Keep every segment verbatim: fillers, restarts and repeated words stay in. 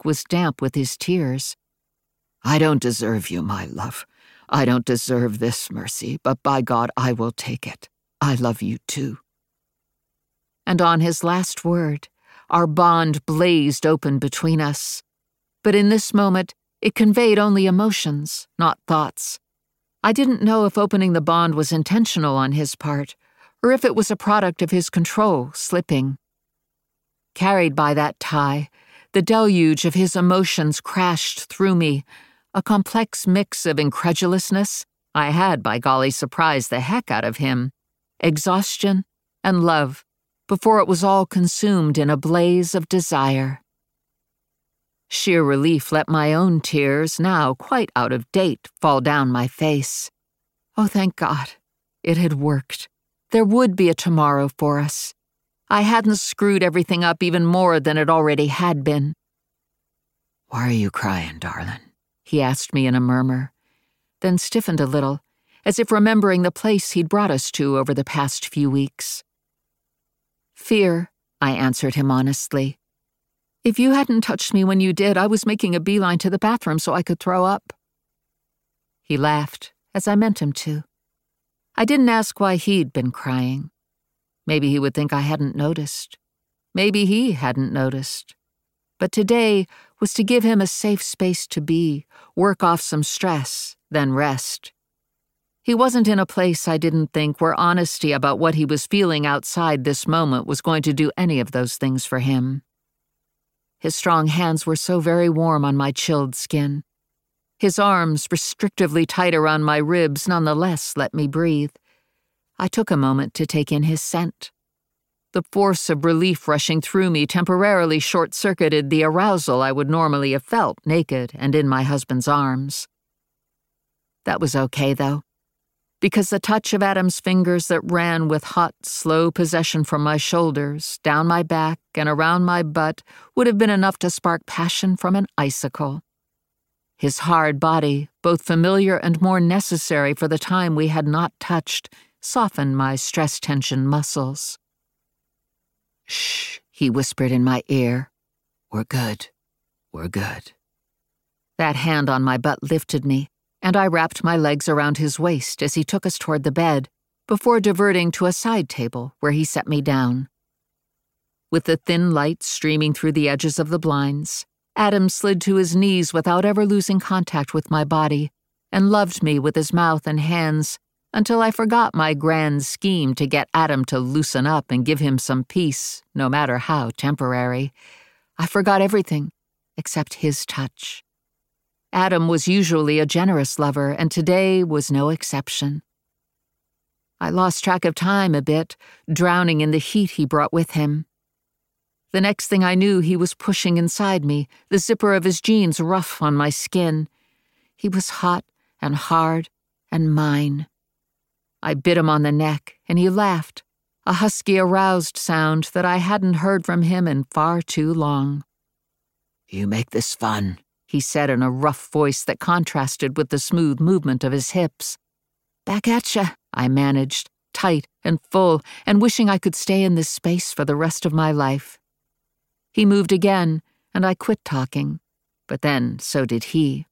cheek was damp with his tears. "I don't deserve you, my love. I don't deserve this mercy, but by God, I will take it. I love you too." And on his last word, our bond blazed open between us. But in this moment, it conveyed only emotions, not thoughts. I didn't know if opening the bond was intentional on his part, or if it was a product of his control slipping. Carried by that tie, the deluge of his emotions crashed through me, a complex mix of incredulousness — I had, by golly, surprised the heck out of him — exhaustion, and love, before it was all consumed in a blaze of desire. Sheer relief let my own tears, now quite out of date, fall down my face. Oh, thank God. It had worked. There would be a tomorrow for us. I hadn't screwed everything up even more than it already had been. "Why are you crying, darling?" he asked me in a murmur, then stiffened a little, as if remembering the place he'd brought us to over the past few weeks. "Fear," I answered him honestly. "If you hadn't touched me when you did, I was making a beeline to the bathroom so I could throw up." He laughed, as I meant him to. I didn't ask why he'd been crying. Maybe he would think I hadn't noticed. Maybe he hadn't noticed. But today was to give him a safe space to be, work off some stress, then rest. He wasn't in a place, I didn't think, where honesty about what he was feeling outside this moment was going to do any of those things for him. His strong hands were so very warm on my chilled skin. His arms, restrictively tight around my ribs, nonetheless let me breathe. I took a moment to take in his scent. The force of relief rushing through me temporarily short-circuited the arousal I would normally have felt naked and in my husband's arms. That was okay, though, because the touch of Adam's fingers that ran with hot, slow possession from my shoulders, down my back, and around my butt would have been enough to spark passion from an icicle. His hard body, both familiar and more necessary for the time we had not touched, softened my stress-tension muscles. "Shh," he whispered in my ear. "We're good. We're good." That hand on my butt lifted me, and I wrapped my legs around his waist as he took us toward the bed, before diverting to a side table where he set me down. With the thin light streaming through the edges of the blinds, Adam slid to his knees without ever losing contact with my body, and loved me with his mouth and hands until I forgot my grand scheme to get Adam to loosen up and give him some peace, no matter how temporary. I forgot everything except his touch. Adam was usually a generous lover, and today was no exception. I lost track of time a bit, drowning in the heat he brought with him. The next thing I knew, he was pushing inside me, the zipper of his jeans rough on my skin. He was hot and hard and mine. I bit him on the neck, and he laughed, a husky, aroused sound that I hadn't heard from him in far too long. "You make this fun," he said in a rough voice that contrasted with the smooth movement of his hips. "Back at ya," I managed, tight and full, and wishing I could stay in this space for the rest of my life. He moved again, and I quit talking, but then so did he.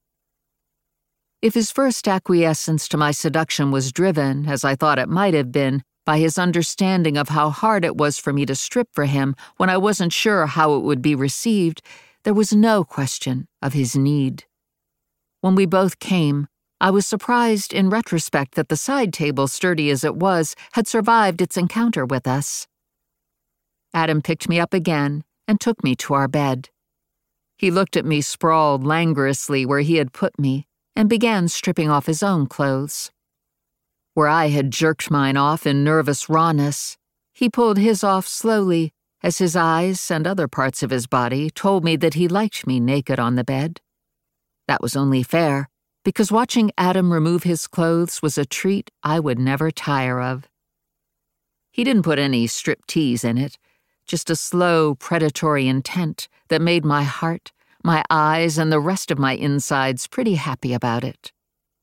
If his first acquiescence to my seduction was driven, as I thought it might have been, by his understanding of how hard it was for me to strip for him when I wasn't sure how it would be received, there was no question of his need. When we both came, I was surprised in retrospect that the side table, sturdy as it was, had survived its encounter with us. Adam picked me up again and took me to our bed. He looked at me sprawled languorously where he had put me, and began stripping off his own clothes. Where I had jerked mine off in nervous rawness, he pulled his off slowly, as his eyes and other parts of his body told me that he liked me naked on the bed. That was only fair, because watching Adam remove his clothes was a treat I would never tire of. He didn't put any striptease in it, just a slow, predatory intent that made my heart, my eyes, and the rest of my insides pretty happy about it.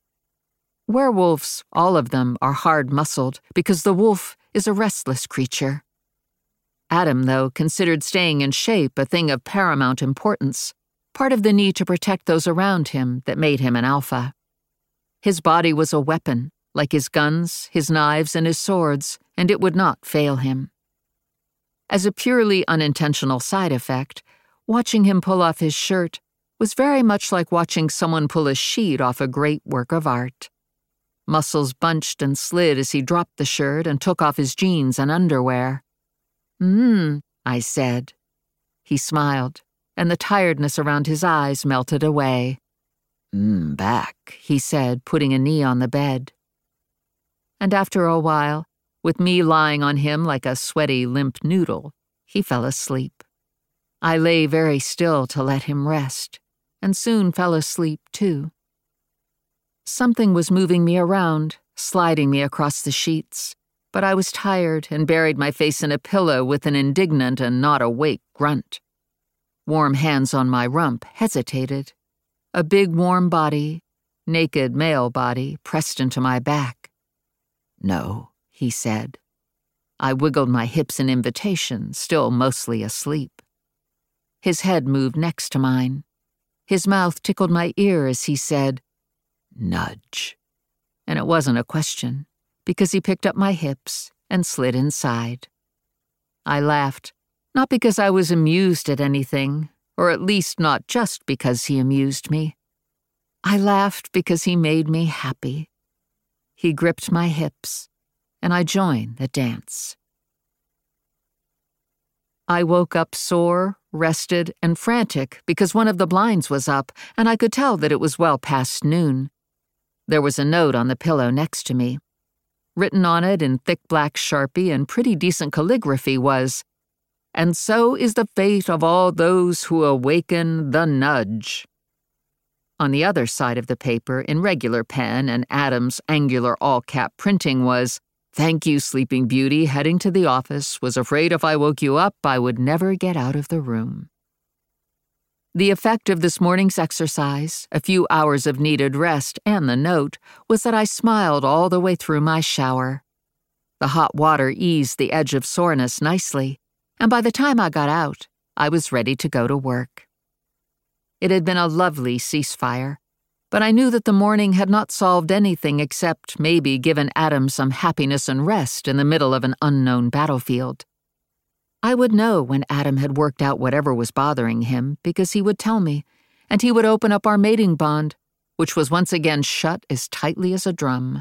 Werewolves, all of them, are hard-muscled because the wolf is a restless creature. Adam, though, considered staying in shape a thing of paramount importance, part of the need to protect those around him that made him an alpha. His body was a weapon, like his guns, his knives, and his swords, and it would not fail him. As a purely unintentional side effect, watching him pull off his shirt was very much like watching someone pull a sheet off a great work of art. Muscles bunched and slid as he dropped the shirt and took off his jeans and underwear. "Mmm," I said. He smiled, and the tiredness around his eyes melted away. "Mmm, back," he said, putting a knee on the bed. And after a while, with me lying on him like a sweaty, limp noodle, he fell asleep. I lay very still to let him rest, and soon fell asleep too. Something was moving me around, sliding me across the sheets, but I was tired and buried my face in a pillow with an indignant and not awake grunt. Warm hands on my rump hesitated. A big warm body, naked male body, pressed into my back. "No," he said. I wiggled my hips in invitation, still mostly asleep. His head moved next to mine. His mouth tickled my ear as he said, "Nudge." And it wasn't a question, because he picked up my hips and slid inside. I laughed, not because I was amused at anything, or at least not just because he amused me. I laughed because he made me happy. He gripped my hips, and I joined the dance. I woke up sore, rested, and frantic because one of the blinds was up, and I could tell that it was well past noon. There was a note on the pillow next to me. Written on it in thick black Sharpie and pretty decent calligraphy was, "And so is the fate of all those who awaken the nudge." On the other side of the paper, in regular pen and Adam's angular all-cap printing was, "Thank you, Sleeping Beauty, heading to the office, was afraid if I woke you up I would never get out of the room." The effect of this morning's exercise, a few hours of needed rest, and the note was that I smiled all the way through my shower. The hot water eased the edge of soreness nicely, and by the time I got out, I was ready to go to work. It had been a lovely ceasefire, but I knew that the morning had not solved anything except maybe given Adam some happiness and rest in the middle of an unknown battlefield. I would know when Adam had worked out whatever was bothering him because he would tell me, and he would open up our mating bond, which was once again shut as tightly as a drum.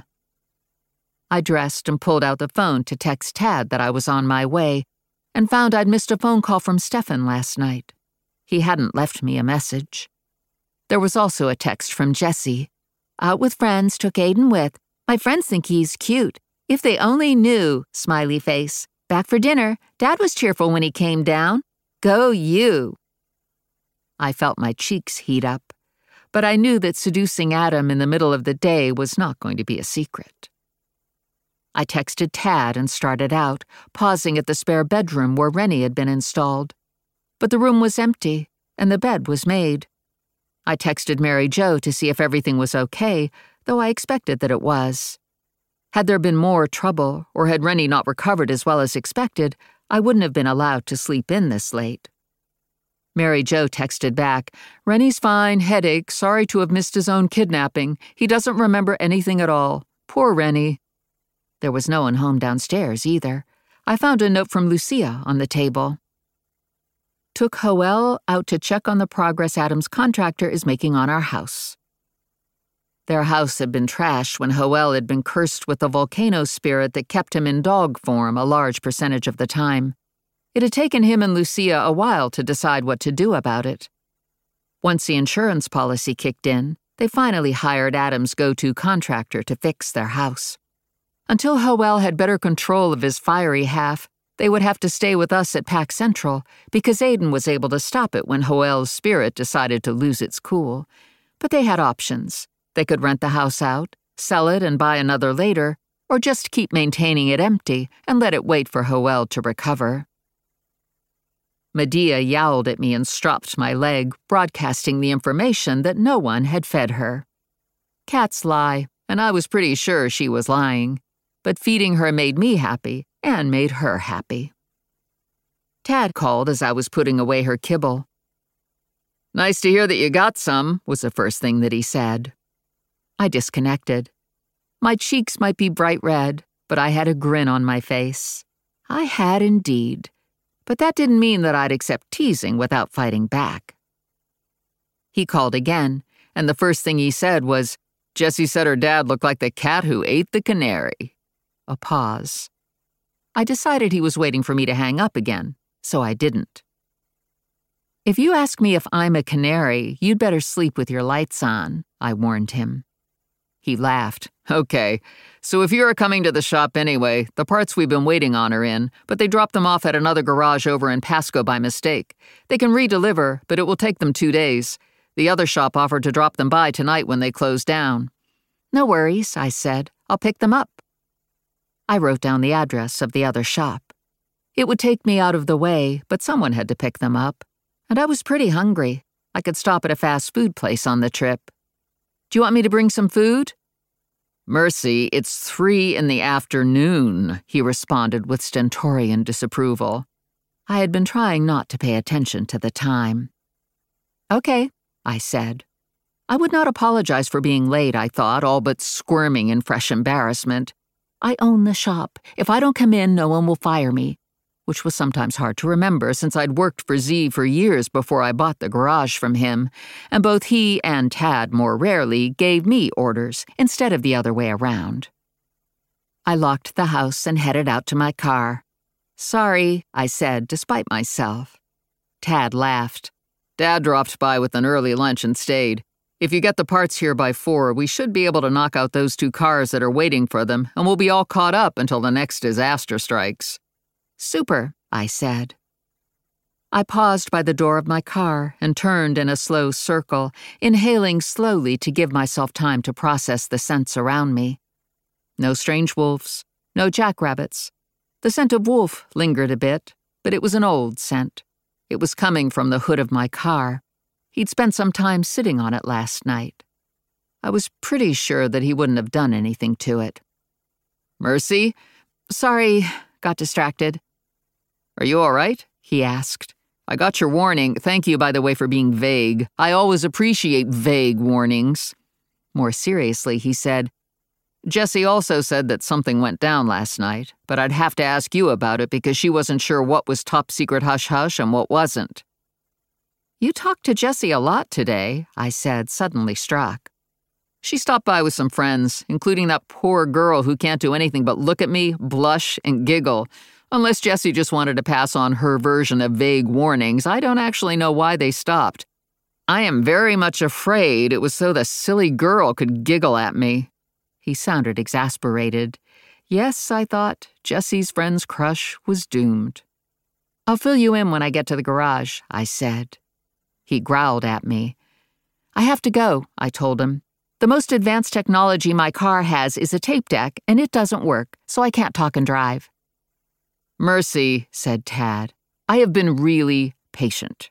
I dressed and pulled out the phone to text Tad that I was on my way, and found I'd missed a phone call from Stefan last night. He hadn't left me a message. There was also a text from Jessie. "Out with friends, took Aiden with. My friends think he's cute. If they only knew, smiley face. Back for dinner. Dad was cheerful when he came down. Go you." I felt my cheeks heat up, but I knew that seducing Adam in the middle of the day was not going to be a secret. I texted Tad and started out, pausing at the spare bedroom where Rennie had been installed. But the room was empty, and the bed was made. I texted Mary Jo to see if everything was okay, though I expected that it was. Had there been more trouble, or had Rennie not recovered as well as expected, I wouldn't have been allowed to sleep in this late. Mary Jo texted back, "Rennie's fine, headache, sorry to have missed his own kidnapping. He doesn't remember anything at all. Poor Rennie." There was no one home downstairs either. I found a note from Lucia on the table. "Took Hoel out to check on the progress Adam's contractor is making on our house." Their house had been trashed when Hoel had been cursed with the volcano spirit that kept him in dog form a large percentage of the time. It had taken him and Lucia a while to decide what to do about it. Once the insurance policy kicked in, they finally hired Adam's go-to contractor to fix their house. Until Hoel had better control of his fiery half, they would have to stay with us at Pack Central because Aiden was able to stop it when Hoel's spirit decided to lose its cool. But they had options. They could rent the house out, sell it and buy another later, or just keep maintaining it empty and let it wait for Hoel to recover. Medea yowled at me and stropped my leg, broadcasting the information that no one had fed her. Cats lie, and I was pretty sure she was lying, but feeding her made me happy and made her happy. Tad called as I was putting away her kibble. Nice to hear that you got some, was the first thing that he said. I disconnected. My cheeks might be bright red, but I had a grin on my face. I had indeed. But that didn't mean that I'd accept teasing without fighting back. He called again, and the first thing he said was, "Jessie said her dad looked like the cat who ate the canary." A pause. I decided he was waiting for me to hang up again, so I didn't. "If you ask me if I'm a canary, you'd better sleep with your lights on," I warned him. He laughed. "Okay, so if you're coming to the shop anyway, the parts we've been waiting on are in, but they dropped them off at another garage over in Pasco by mistake. They can redeliver, but it will take them two days. The other shop offered to drop them by tonight when they close down." "No worries," I said. "I'll pick them up." I wrote down the address of the other shop. It would take me out of the way, but someone had to pick them up. And I was pretty hungry. I could stop at a fast food place on the trip. "Do you want me to bring some food?" "Mercy, it's three in the afternoon," he responded with stentorian disapproval. I had been trying not to pay attention to the time. "Okay," I said. I would not apologize for being late, I thought, all but squirming in fresh embarrassment. I own the shop. If I don't come in, no one will fire me, which was sometimes hard to remember since I'd worked for Z for years before I bought the garage from him, and both he and Tad more rarely gave me orders instead of the other way around. I locked the house and headed out to my car. "Sorry," I said, despite myself. Tad laughed. "Dad dropped by with an early lunch and stayed. If you get the parts here by four, we should be able to knock out those two cars that are waiting for them, and we'll be all caught up until the next disaster strikes." "Super," I said. I paused by the door of my car and turned in a slow circle, inhaling slowly to give myself time to process the scents around me. No strange wolves, no jackrabbits. The scent of wolf lingered a bit, but it was an old scent. It was coming from the hood of my car. He'd spent some time sitting on it last night. I was pretty sure that he wouldn't have done anything to it. "Mercy?" "Sorry, got distracted." "Are you all right?" he asked. "I got your warning. Thank you, by the way, for being vague. I always appreciate vague warnings." More seriously, he said, "Jessie also said that something went down last night, but I'd have to ask you about it because she wasn't sure what was top secret hush-hush and what wasn't." "You talked to Jessie a lot today," I said, suddenly struck. "She stopped by with some friends, including that poor girl who can't do anything but look at me, blush, and giggle. Unless Jessie just wanted to pass on her version of vague warnings, I don't actually know why they stopped. I am very much afraid it was so the silly girl could giggle at me." He sounded exasperated. Yes, I thought, Jessie's friend's crush was doomed. "I'll fill you in when I get to the garage," I said. He growled at me. "I have to go," I told him. "The most advanced technology my car has is a tape deck, and it doesn't work, so I can't talk and drive." "Mercy," said Tad. "I have been really patient."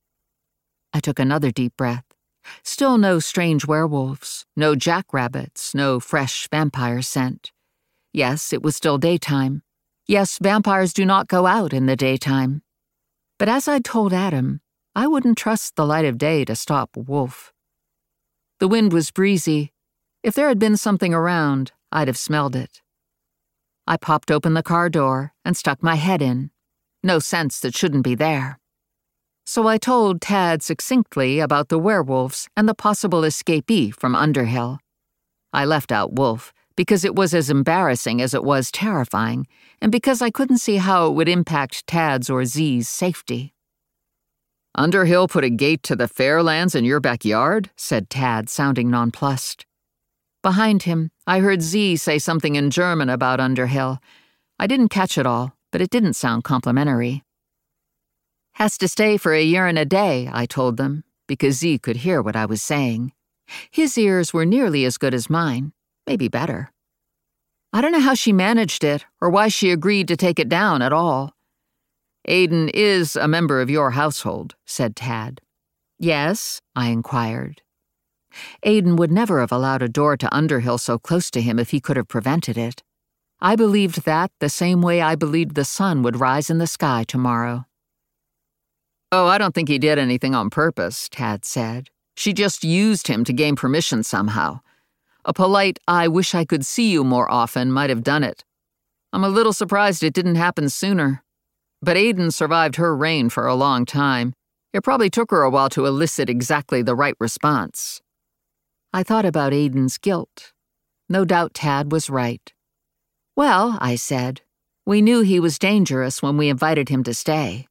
I took another deep breath. Still no strange werewolves, no jackrabbits, no fresh vampire scent. Yes, it was still daytime. Yes, vampires do not go out in the daytime. But as I'd told Adam, I wouldn't trust the light of day to stop a wolf. The wind was breezy. If there had been something around, I'd have smelled it. I popped open the car door and stuck my head in. No sense that shouldn't be there. So I told Tad succinctly about the werewolves and the possible escapee from Underhill. I left out Wolf because it was as embarrassing as it was terrifying, and because I couldn't see how it would impact Tad's or Z's safety. "Underhill put a gate to the Fairlands in your backyard?" said Tad, sounding nonplussed. Behind him, I heard Z say something in German about Underhill. I didn't catch it all, but it didn't sound complimentary. "Has to stay for a year and a day," I told them, because Z could hear what I was saying. His ears were nearly as good as mine, maybe better. I don't know how she managed it, or why she agreed to take it down at all. "Aiden is a member of your household," said Tad. "Yes?" I inquired. Aiden would never have allowed a door to Underhill so close to him if he could have prevented it. I believed that the same way I believed the sun would rise in the sky tomorrow. Oh, I don't think he did anything on purpose, Tad said. She just used him to gain permission somehow. A polite, I wish I could see you more often might have done it. I'm a little surprised it didn't happen sooner. But Aiden survived her reign for a long time. It probably took her a while to elicit exactly the right response. I thought about Aiden's guilt. No doubt Tad was right. Well, I said, we knew he was dangerous when we invited him to stay.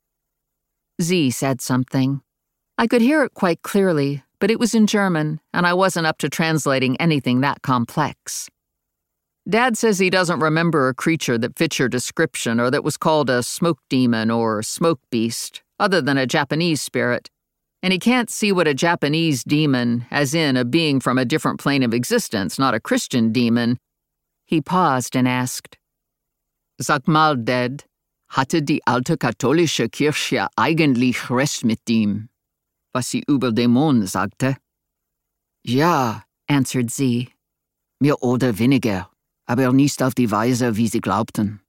Z said something. I could hear it quite clearly, but it was in German, and I wasn't up to translating anything that complex. Dad says he doesn't remember a creature that fits your description or that was called a smoke demon or smoke beast, other than a Japanese spirit, and he can't see what a Japanese demon, as in a being from a different plane of existence, not a Christian demon. He paused and asked, Sag mal, Dad, hatte die alte katholische Kirche eigentlich recht mit ihm, was sie über Dämonen sagte? Ja, answered Z. Mehr oder weniger, aber nicht auf die Weise, wie sie glaubten.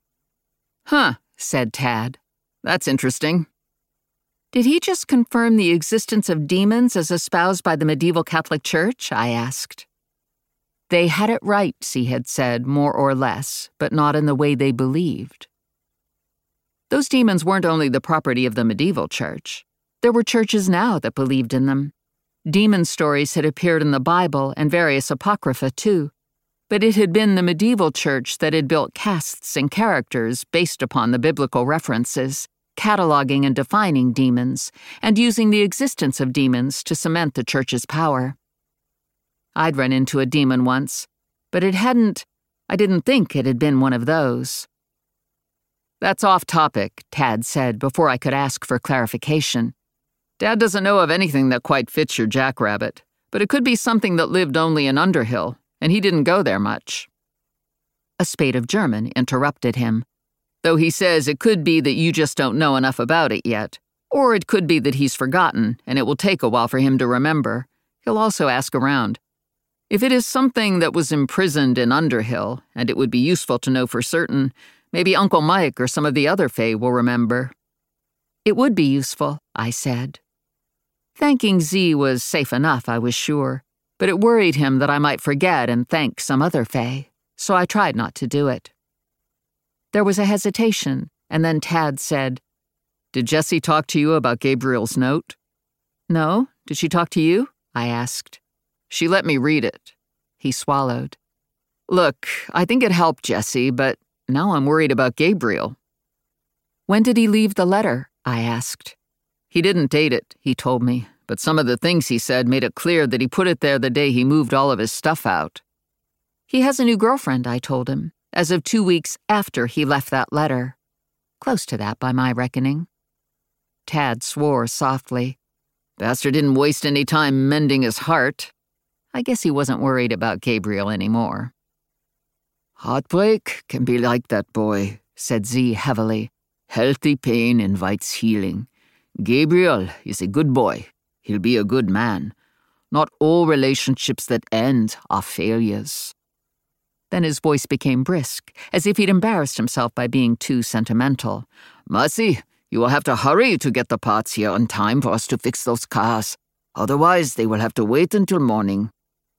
Huh, said Tad. That's interesting. Did he just confirm the existence of demons as espoused by the medieval Catholic Church? I asked. They had it right, Z had said, more or less, but not in the way they believed. Those demons weren't only the property of the medieval church. There were churches now that believed in them. Demon stories had appeared in the Bible and various apocrypha, too. But it had been the medieval church that had built castes and characters based upon the biblical references, cataloging and defining demons, and using the existence of demons to cement the church's power. I'd run into a demon once, but it hadn't, I didn't think it had been one of those. That's off topic, Tad said before I could ask for clarification. Dad doesn't know of anything that quite fits your jackrabbit, but it could be something that lived only in Underhill, and he didn't go there much. A spade of German interrupted him. Though he says it could be that you just don't know enough about it yet, or it could be that he's forgotten, and it will take a while for him to remember. He'll also ask around. If it is something that was imprisoned in Underhill, and it would be useful to know for certain, maybe Uncle Mike or some of the other Fae will remember. It would be useful, I said. Thanking Z was safe enough, I was sure, but it worried him that I might forget and thank some other Fae, so I tried not to do it. There was a hesitation, and then Tad said, Did Jessie talk to you about Gabriel's note? No, did she talk to you? I asked. She let me read it. He swallowed. Look, I think it helped Jessie, but now I'm worried about Gabriel. When did he leave the letter? I asked. He didn't date it, he told me, but some of the things he said made it clear that he put it there the day he moved all of his stuff out. He has a new girlfriend, I told him, as of two weeks after he left that letter. Close to that by my reckoning. Tad swore softly. Bastard didn't waste any time mending his heart. I guess he wasn't worried about Gabriel anymore. Heartbreak can be like that, boy, said Z heavily. Healthy pain invites healing. Gabriel is a good boy. He'll be a good man. Not all relationships that end are failures. Then his voice became brisk, as if he'd embarrassed himself by being too sentimental. Marcy, you will have to hurry to get the parts here on time for us to fix those cars. Otherwise, they will have to wait until morning.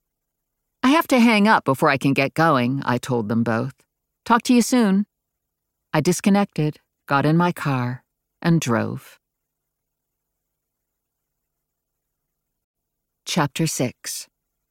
I have to hang up before I can get going, I told them both. Talk to you soon. I disconnected, got in my car, and drove. Chapter six.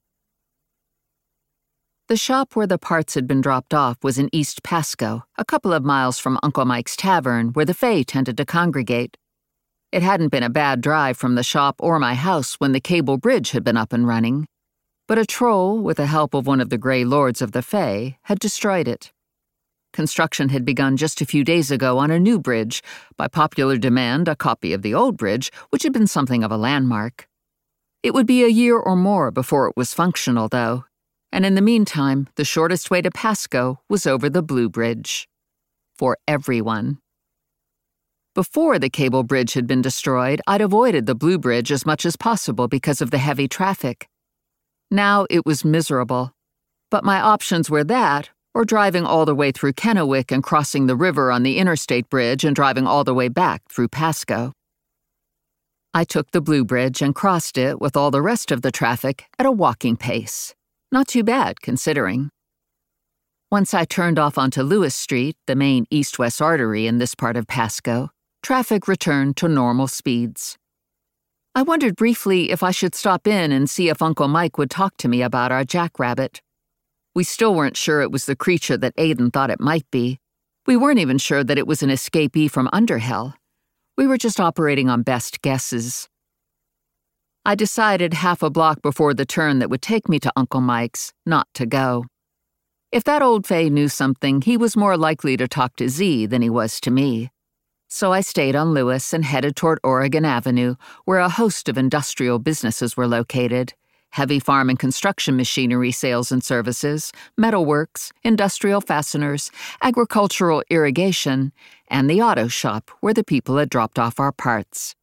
The shop where the parts had been dropped off was in East Pasco, a couple of miles from Uncle Mike's tavern, where the Fae tended to congregate. It hadn't been a bad drive from the shop or my house when the cable bridge had been up and running, but a troll, with the help of one of the Grey Lords of the Fae, had destroyed it. Construction had begun just a few days ago on a new bridge, by popular demand a copy of the old bridge, which had been something of a landmark. It would be a year or more before it was functional, though, and in the meantime, the shortest way to Pasco was over the Blue Bridge. For everyone. Before the cable bridge had been destroyed, I'd avoided the Blue Bridge as much as possible because of the heavy traffic. Now it was miserable, but my options were that, or driving all the way through Kennewick and crossing the river on the interstate bridge and driving all the way back through Pasco. I took the Blue Bridge and crossed it with all the rest of the traffic at a walking pace. Not too bad, considering. Once I turned off onto Lewis Street, the main east-west artery in this part of Pasco, traffic returned to normal speeds. I wondered briefly if I should stop in and see if Uncle Mike would talk to me about our jackrabbit. We still weren't sure it was the creature that Aiden thought it might be. We weren't even sure that it was an escapee from Underhill. We were just operating on best guesses. I decided half a block before the turn that would take me to Uncle Mike's not to go. If that old fay knew something, he was more likely to talk to Z than he was to me. So I stayed on Lewis and headed toward Oregon Avenue, where a host of industrial businesses were located. Heavy farm and construction machinery sales and services, metalworks, industrial fasteners, agricultural irrigation, and the auto shop where the people had dropped off our parts.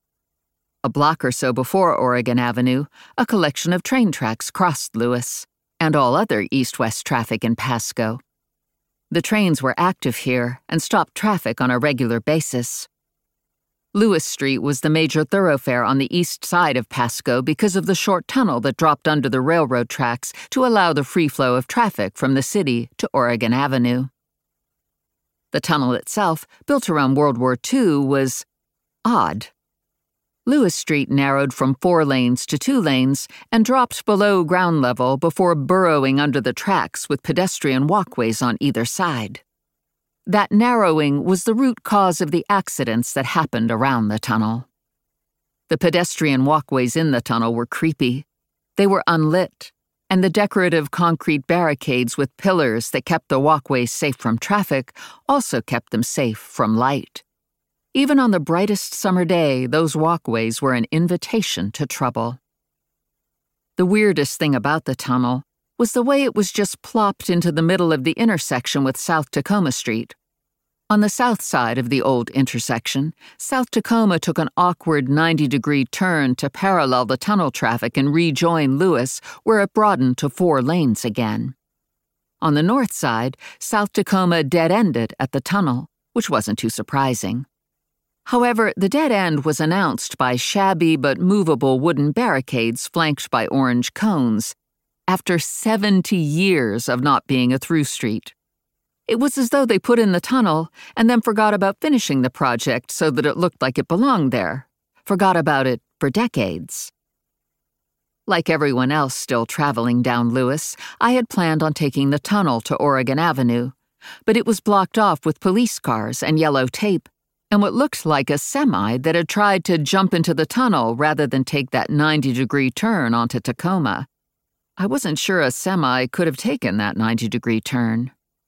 A block or so before Oregon Avenue, a collection of train tracks crossed Lewis, and all other east-west traffic in Pasco. The trains were active here and stopped traffic on a regular basis. Lewis Street was the major thoroughfare on the east side of Pasco because of the short tunnel that dropped under the railroad tracks to allow the free flow of traffic from the city to Oregon Avenue. The tunnel itself, built around World War Two, was odd. Lewis Street narrowed from four lanes to two lanes and dropped below ground level before burrowing under the tracks with pedestrian walkways on either side. That narrowing was the root cause of the accidents that happened around the tunnel. The pedestrian walkways in the tunnel were creepy. They were unlit, and the decorative concrete barricades with pillars that kept the walkways safe from traffic also kept them safe from light. Even on the brightest summer day, those walkways were an invitation to trouble. The weirdest thing about the tunnel was the way it was just plopped into the middle of the intersection with South Tacoma Street. On the south side of the old intersection, South Tacoma took an awkward ninety-degree turn to parallel the tunnel traffic and rejoin Lewis, where it broadened to four lanes again. On the north side, South Tacoma dead-ended at the tunnel, which wasn't too surprising. However, the dead end was announced by shabby but movable wooden barricades flanked by orange cones, after seventy years of not being a through street. It was as though they put in the tunnel and then forgot about finishing the project so that it looked like it belonged there, forgot about it for decades. Like everyone else still traveling down Lewis, I had planned on taking the tunnel to Oregon Avenue, but it was blocked off with police cars and yellow tape, and what looked like a semi that had tried to jump into the tunnel rather than take that ninety-degree turn onto Tacoma. I wasn't sure a semi could have taken that ninety-degree turn.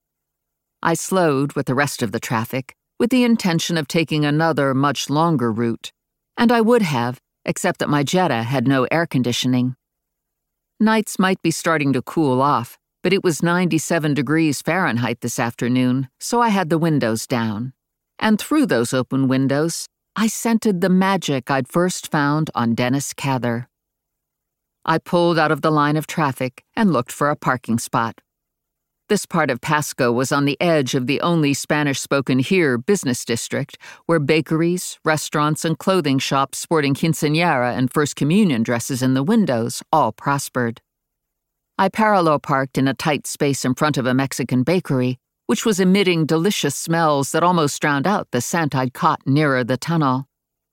I slowed with the rest of the traffic, with the intention of taking another, much longer route, and I would have, except that my Jetta had no air conditioning. Nights might be starting to cool off, but it was ninety-seven degrees Fahrenheit this afternoon, so I had the windows down. And through those open windows, I scented the magic I'd first found on Dennis Cather. I pulled out of the line of traffic and looked for a parking spot. This part of Pasco was on the edge of the only Spanish-spoken here business district, where bakeries, restaurants, and clothing shops sporting quinceañera and First Communion dresses in the windows all prospered. I parallel parked in a tight space in front of a Mexican bakery, which was emitting delicious smells that almost drowned out the scent I'd caught nearer the tunnel.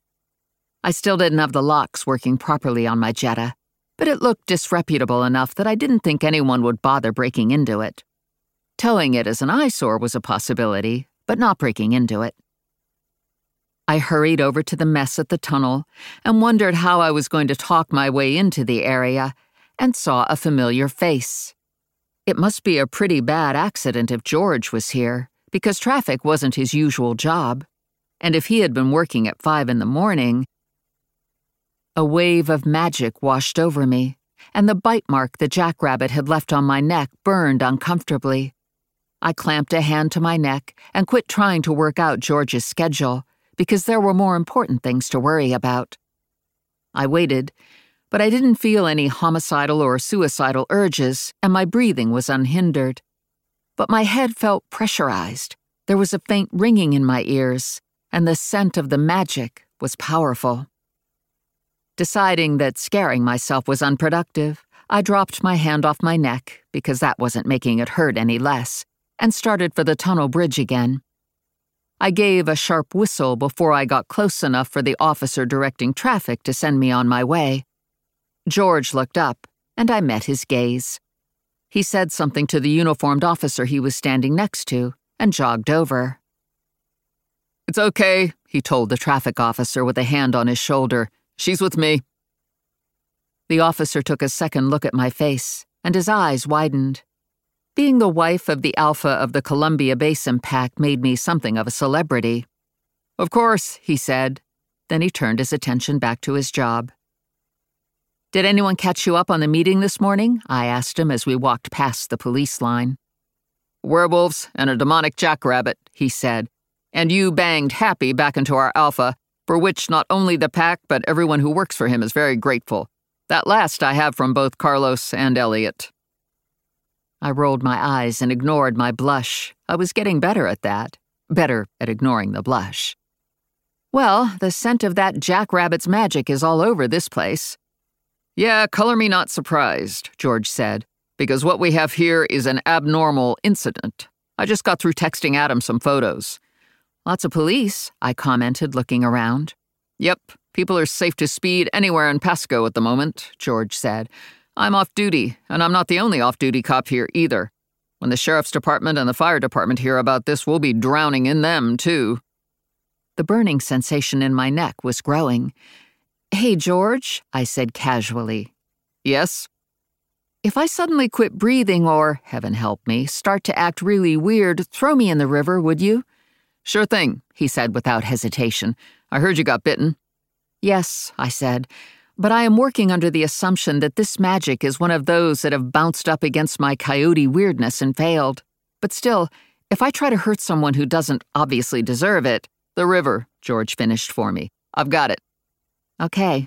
I still didn't have the locks working properly on my Jetta, but it looked disreputable enough that I didn't think anyone would bother breaking into it. Towing it as an eyesore was a possibility, but not breaking into it. I hurried over to the mess at the tunnel and wondered how I was going to talk my way into the area, and saw a familiar face. It must be a pretty bad accident if George was here, because traffic wasn't his usual job, and if he had been working at five in the morning. A wave of magic washed over me, and the bite mark the jackrabbit had left on my neck burned uncomfortably. I clamped a hand to my neck and quit trying to work out George's schedule, because there were more important things to worry about. I waited, but I didn't feel any homicidal or suicidal urges, and my breathing was unhindered. But my head felt pressurized. There was a faint ringing in my ears, and the scent of the magic was powerful. Deciding that scaring myself was unproductive, I dropped my hand off my neck, because that wasn't making it hurt any less, and started for the tunnel bridge again. I gave a sharp whistle before I got close enough for the officer directing traffic to send me on my way. George looked up, and I met his gaze. He said something to the uniformed officer he was standing next to, and jogged over. "It's okay," he told the traffic officer with a hand on his shoulder. "She's with me." The officer took a second look at my face, and his eyes widened. Being the wife of the alpha of the Columbia Basin Pack made me something of a celebrity. "Of course," he said. Then he turned his attention back to his job. "Did anyone catch you up on the meeting this morning?" I asked him as we walked past the police line. "Werewolves and a demonic jackrabbit," he said. "And you banged Happy back into our alpha, for which not only the pack but everyone who works for him is very grateful. That last I have from both Carlos and Elliot." I rolled my eyes and ignored my blush. I was getting better at that. Better at ignoring the blush. "Well, the scent of that jackrabbit's magic is all over this place." "Yeah, color me not surprised," George said, "because what we have here is an abnormal incident. I just got through texting Adam some photos." "Lots of police," I commented, looking around. "Yep, people are safe to speed anywhere in Pasco at the moment," George said. "I'm off duty, and I'm not the only off-duty cop here either. When the sheriff's department and the fire department hear about this, we'll be drowning in them, too." The burning sensation in my neck was growing. "Hey, George," I said casually. "Yes?" "If I suddenly quit breathing or, heaven help me, start to act really weird, throw me in the river, would you?" "Sure thing," he said without hesitation. "I heard you got bitten." "Yes," I said, "but I am working under the assumption that this magic is one of those that have bounced up against my coyote weirdness and failed. But still, if I try to hurt someone who doesn't obviously deserve it—" "The river," George finished for me. "I've got it." "Okay."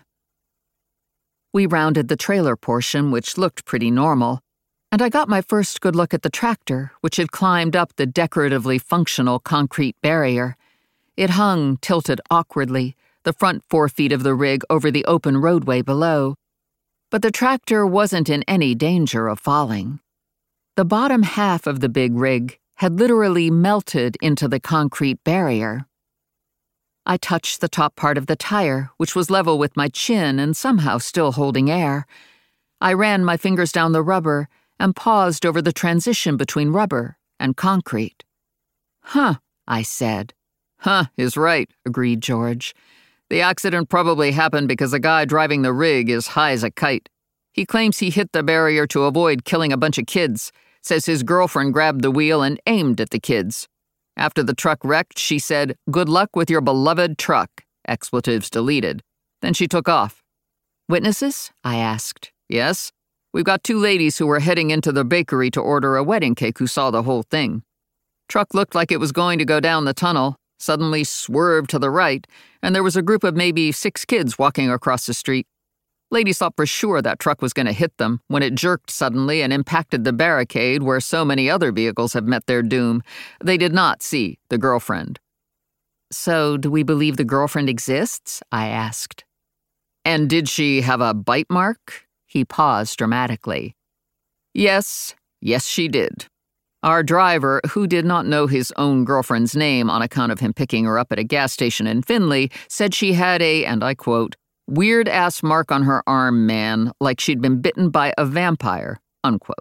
We rounded the trailer portion, which looked pretty normal, and I got my first good look at the tractor, which had climbed up the decoratively functional concrete barrier. It hung, tilted awkwardly, the front four feet of the rig over the open roadway below. But the tractor wasn't in any danger of falling. The bottom half of the big rig had literally melted into the concrete barrier. I touched the top part of the tire, which was level with my chin and somehow still holding air. I ran my fingers down the rubber and paused over the transition between rubber and concrete. "Huh," I said. "Huh is right," agreed George. "The accident probably happened because the guy driving the rig is high as a kite. He claims he hit the barrier to avoid killing a bunch of kids, says his girlfriend grabbed the wheel and aimed at the kids. After the truck wrecked, she said, 'Good luck with your beloved truck,' expletives deleted. Then she took off." "Witnesses?" I asked. "Yes. We've got two ladies who were heading into the bakery to order a wedding cake who saw the whole thing. Truck looked like it was going to go down the tunnel, suddenly swerved to the right, and there was a group of maybe six kids walking across the street. Ladies thought for sure that truck was going to hit them when it jerked suddenly and impacted the barricade where so many other vehicles have met their doom. They did not see the girlfriend." "So do we believe the girlfriend exists?" I asked. "And did she have a bite mark?" He paused dramatically. "Yes, yes she did. Our driver, who did not know his own girlfriend's name on account of him picking her up at a gas station in Findlay, said she had a, and I quote, 'weird-ass mark on her arm, man, like she'd been bitten by a vampire,' unquote."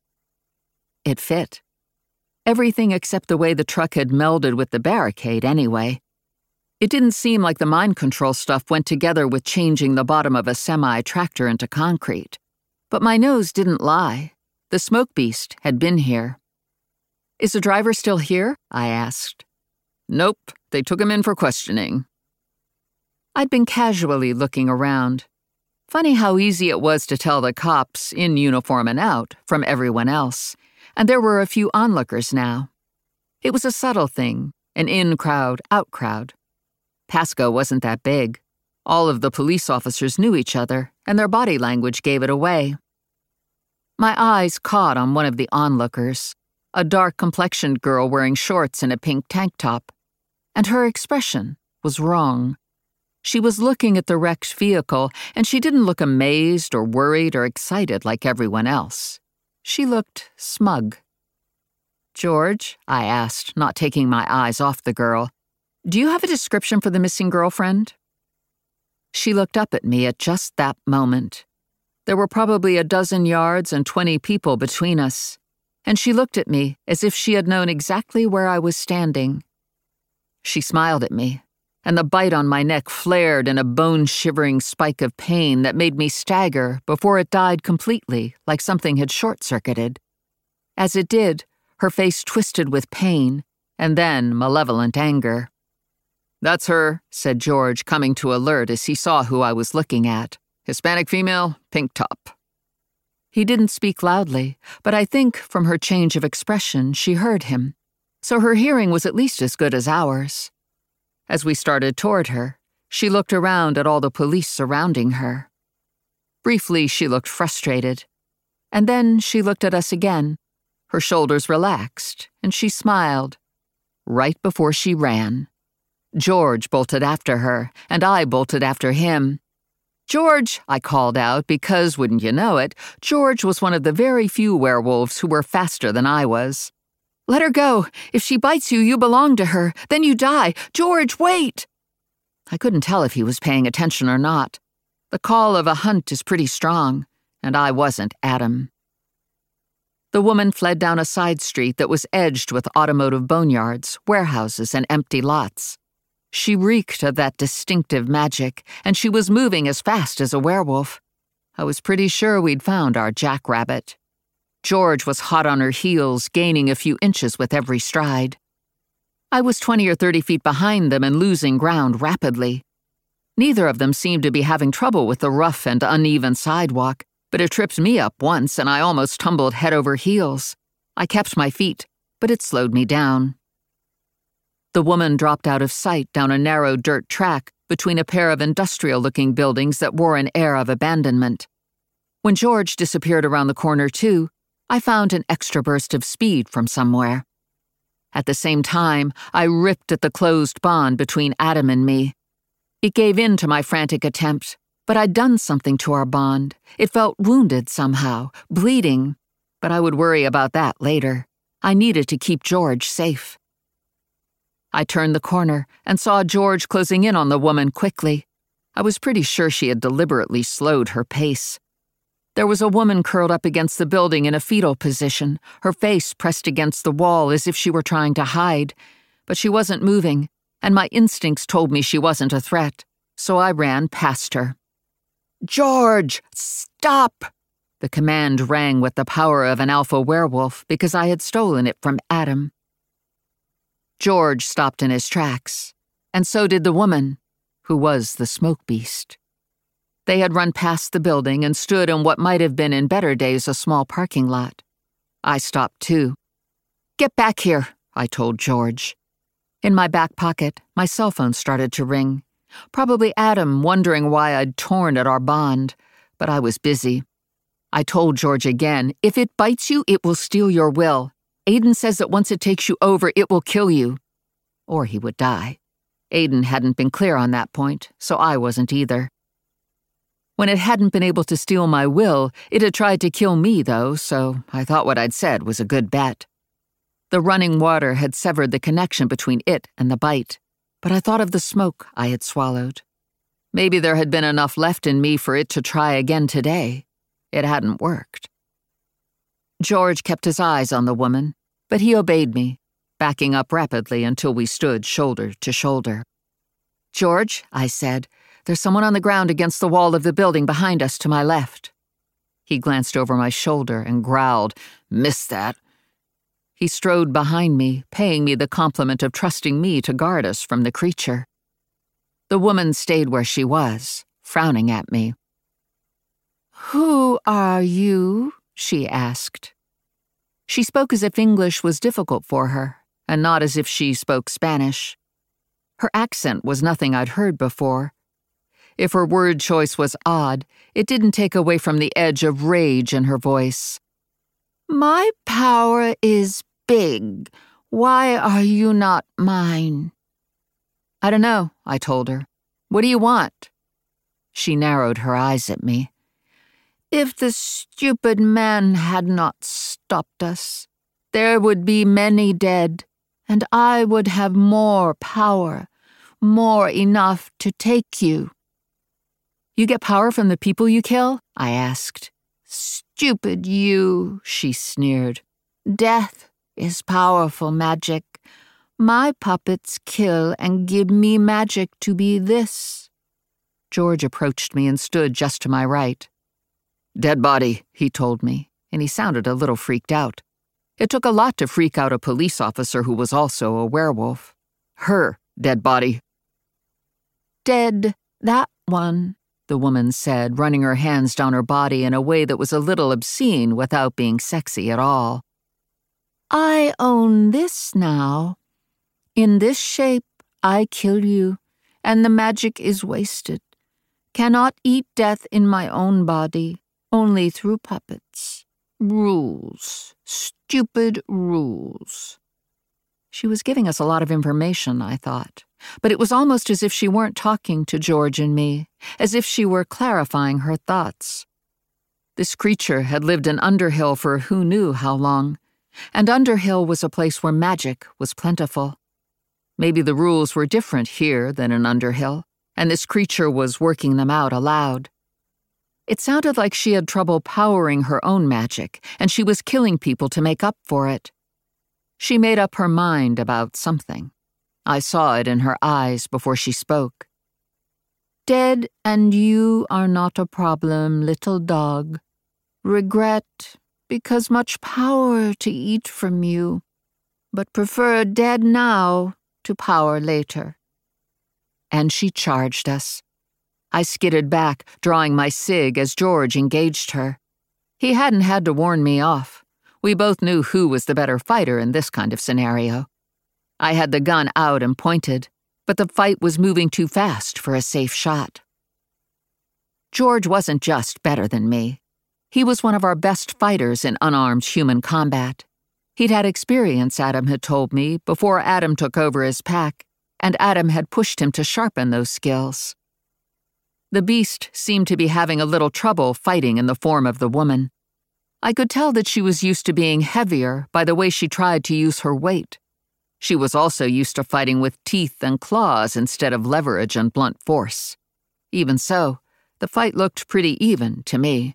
It fit. Everything except the way the truck had melded with the barricade, anyway. It didn't seem like the mind control stuff went together with changing the bottom of a semi-tractor into concrete. But my nose didn't lie. The smoke beast had been here. "Is the driver still here?" I asked. "Nope, they took him in for questioning." I'd been casually looking around. Funny how easy it was to tell the cops, in uniform and out, from everyone else. And there were a few onlookers now. It was a subtle thing, an in-crowd, out-crowd. Pasco wasn't that big. All of the police officers knew each other, and their body language gave it away. My eyes caught on one of the onlookers, a dark-complexioned girl wearing shorts and a pink tank top. And her expression was wrong. She was looking at the wrecked vehicle, and she didn't look amazed or worried or excited like everyone else. She looked smug. "George," I asked, not taking my eyes off the girl, "do you have a description for the missing girlfriend?" She looked up at me at just that moment. There were probably a dozen yards and twenty people between us, and she looked at me as if she had known exactly where I was standing. She smiled at me, and the bite on my neck flared in a bone-shivering spike of pain that made me stagger before it died completely, like something had short-circuited. As it did, her face twisted with pain, and then malevolent anger. "That's her," said George, coming to alert as he saw who I was looking at. "Hispanic female, pink top." He didn't speak loudly, but I think from her change of expression she heard him, so her hearing was at least as good as ours. As we started toward her, she looked around at all the police surrounding her. Briefly, she looked frustrated, and then she looked at us again. Her shoulders relaxed, and she smiled. Right before she ran, George bolted after her, and I bolted after him. "George," I called out because, wouldn't you know it, George was one of the very few werewolves who were faster than I was. "Let her go. If she bites you, you belong to her. Then you die. George, wait!" I couldn't tell if he was paying attention or not. The call of a hunt is pretty strong, and I wasn't Adam. The woman fled down a side street that was edged with automotive boneyards, warehouses, and empty lots. She reeked of that distinctive magic, and she was moving as fast as a werewolf. I was pretty sure we'd found our jackrabbit. George was hot on her heels, gaining a few inches with every stride. I was twenty or thirty feet behind them and losing ground rapidly. Neither of them seemed to be having trouble with the rough and uneven sidewalk, but it tripped me up once and I almost tumbled head over heels. I kept my feet, but it slowed me down. The woman dropped out of sight down a narrow dirt track between a pair of industrial-looking buildings that wore an air of abandonment. When George disappeared around the corner too, I found an extra burst of speed from somewhere. At the same time, I ripped at the closed bond between Adam and me. It gave in to my frantic attempt, but I'd done something to our bond. It felt wounded somehow, bleeding, but I would worry about that later. I needed to keep George safe. I turned the corner and saw George closing in on the woman quickly. I was pretty sure she had deliberately slowed her pace. There was a woman curled up against the building in a fetal position, her face pressed against the wall as if she were trying to hide, but she wasn't moving, and my instincts told me she wasn't a threat, so I ran past her. "George, stop!" The command rang with the power of an alpha werewolf because I had stolen it from Adam. George stopped in his tracks, and so did the woman, who was the smoke beast. They had run past the building and stood in what might have been in better days a small parking lot. I stopped too. "Get back here," I told George. In my back pocket, my cell phone started to ring. Probably Adam wondering why I'd torn at our bond, but I was busy. I told George again, "If it bites you, it will steal your will. Aiden says that once it takes you over, it will kill you." Or he would die. Aiden hadn't been clear on that point, so I wasn't either. When it hadn't been able to steal my will, it had tried to kill me, though, so I thought what I'd said was a good bet. The running water had severed the connection between it and the bite, but I thought of the smoke I had swallowed. Maybe there had been enough left in me for it to try again today. It hadn't worked. George kept his eyes on the woman, but he obeyed me, backing up rapidly until we stood shoulder to shoulder. "George," I said, "there's someone on the ground against the wall of the building behind us to my left." He glanced over my shoulder and growled, "Missed that." He strode behind me, paying me the compliment of trusting me to guard us from the creature. The woman stayed where she was, frowning at me. "Who are you?" she asked. She spoke as if English was difficult for her, and not as if she spoke Spanish. Her accent was nothing I'd heard before. If her word choice was odd, it didn't take away from the edge of rage in her voice. "My power is big. Why are you not mine?" "I don't know," I told her. What do you want?" She narrowed her eyes at me. "If the stupid man had not stopped us, there would be many dead, and I would have more power, more enough to take you." "You get power from the people you kill?" I asked. "Stupid you," she sneered. "Death is powerful magic. My puppets kill and give me magic to be this." George approached me and stood just to my right. "Dead body," he told me, and he sounded a little freaked out. It took a lot to freak out a police officer who was also a werewolf. "Her dead body." "Dead, that one," the woman said, running her hands down her body in a way that was a little obscene without being sexy at all. "I own this now. In this shape, I kill you, and the magic is wasted. Cannot eat death in my own body, only through puppets. Rules. Stupid rules." She was giving us a lot of information, I thought, but it was almost as if she weren't talking to George and me, as if she were clarifying her thoughts. This creature had lived in Underhill for who knew how long, and Underhill was a place where magic was plentiful. Maybe the rules were different here than in Underhill, and this creature was working them out aloud. It sounded like she had trouble powering her own magic, and she was killing people to make up for it. She made up her mind about something. I saw it in her eyes before she spoke. "Dead and you are not a problem, little dog. Regret, because much power to eat from you, but prefer dead now to power later." And she charged us. I skidded back, drawing my cig as George engaged her. He hadn't had to warn me off. We both knew who was the better fighter in this kind of scenario. I had the gun out and pointed, but the fight was moving too fast for a safe shot. George wasn't just better than me. He was one of our best fighters in unarmed human combat. He'd had experience, Adam had told me, before Adam took over his pack, and Adam had pushed him to sharpen those skills. The beast seemed to be having a little trouble fighting in the form of the woman. I could tell that she was used to being heavier by the way she tried to use her weight. She was also used to fighting with teeth and claws instead of leverage and blunt force. Even so, the fight looked pretty even to me.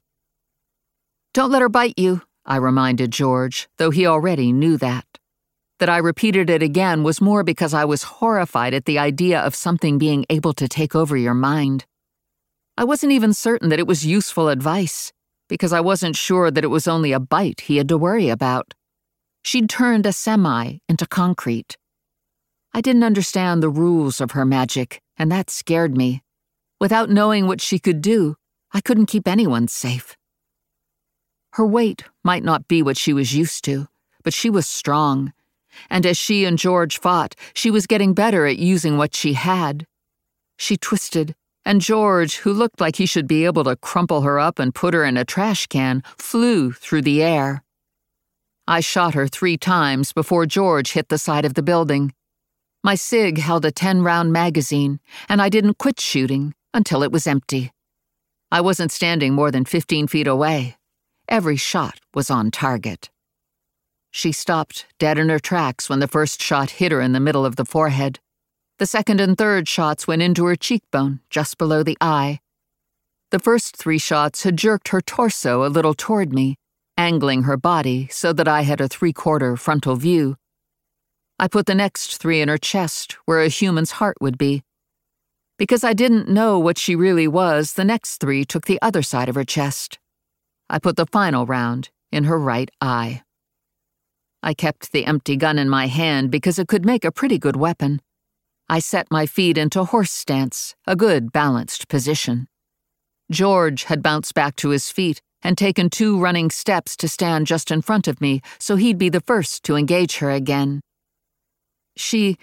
"Don't let her bite you," I reminded George, though he already knew that. That I repeated it again was more because I was horrified at the idea of something being able to take over your mind. I wasn't even certain that it was useful advice, because I wasn't sure that it was only a bite he had to worry about. She'd turned a semi into concrete. I didn't understand the rules of her magic, and that scared me. Without knowing what she could do, I couldn't keep anyone safe. Her weight might not be what she was used to, but she was strong, and as she and George fought, she was getting better at using what she had. She twisted, and George, who looked like he should be able to crumple her up and put her in a trash can, flew through the air. I shot her three times before George hit the side of the building. My cig held a ten-round magazine, and I didn't quit shooting until it was empty. I wasn't standing more than fifteen feet away. Every shot was on target. She stopped dead in her tracks when the first shot hit her in the middle of the forehead. The second and third shots went into her cheekbone, just below the eye. The first three shots had jerked her torso a little toward me, angling her body so that I had a three-quarter frontal view. I put the next three in her chest, where a human's heart would be. Because I didn't know what she really was, the next three took the other side of her chest. I put the final round in her right eye. I kept the empty gun in my hand because it could make a pretty good weapon. I set my feet into horse stance, a good balanced position. George had bounced back to his feet and taken two running steps to stand just in front of me so he'd be the first to engage her again. She...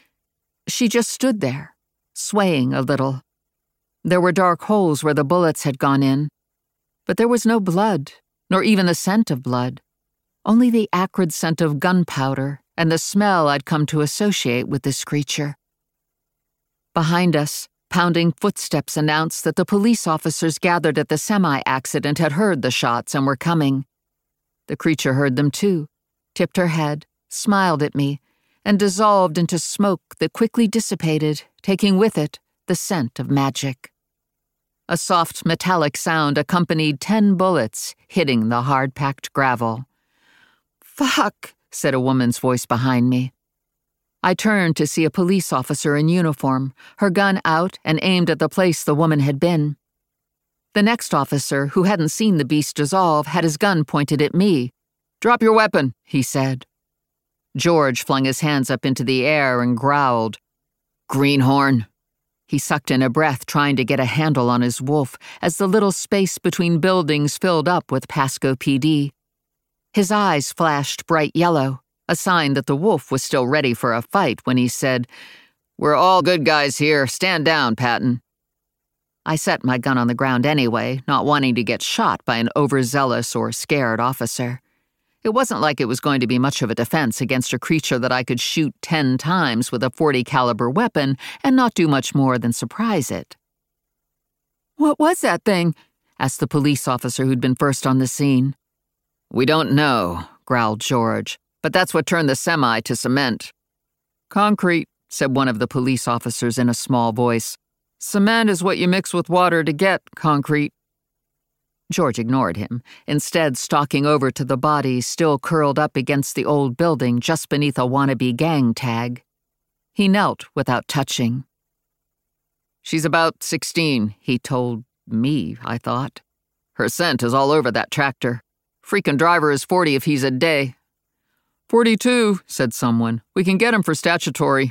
she just stood there, swaying a little. There were dark holes where the bullets had gone in, but there was no blood, nor even the scent of blood, only the acrid scent of gunpowder and the smell I'd come to associate with this creature. Behind us, pounding footsteps announced that the police officers gathered at the semi-accident had heard the shots and were coming. The creature heard them too, tipped her head, smiled at me, and dissolved into smoke that quickly dissipated, taking with it the scent of magic. A soft metallic sound accompanied ten bullets hitting the hard-packed gravel. "Fuck," said a woman's voice behind me. I turned to see a police officer in uniform, her gun out and aimed at the place the woman had been. The next officer, who hadn't seen the beast dissolve, had his gun pointed at me. "Drop your weapon," he said. George flung his hands up into the air and growled. "Greenhorn." He sucked in a breath, trying to get a handle on his wolf as the little space between buildings filled up with Pasco P D. His eyes flashed bright yellow, a sign that the wolf was still ready for a fight when he said, "We're all good guys here. Stand down, Patton." I set my gun on the ground anyway, not wanting to get shot by an overzealous or scared officer. It wasn't like it was going to be much of a defense against a creature that I could shoot ten times with a forty caliber weapon and not do much more than surprise it. "What was that thing?" asked the police officer who'd been first on the scene. "We don't know," growled George, "but that's what turned the semi to cement." "Concrete," said one of the police officers in a small voice. "Cement is what you mix with water to get concrete." George ignored him, instead stalking over to the body still curled up against the old building just beneath a wannabe gang tag. He knelt without touching. "She's about sixteen, he told me, I thought. Her scent is all over that tractor. Freaking driver is forty if he's a day." "Forty-two," said someone. "We can get him for statutory."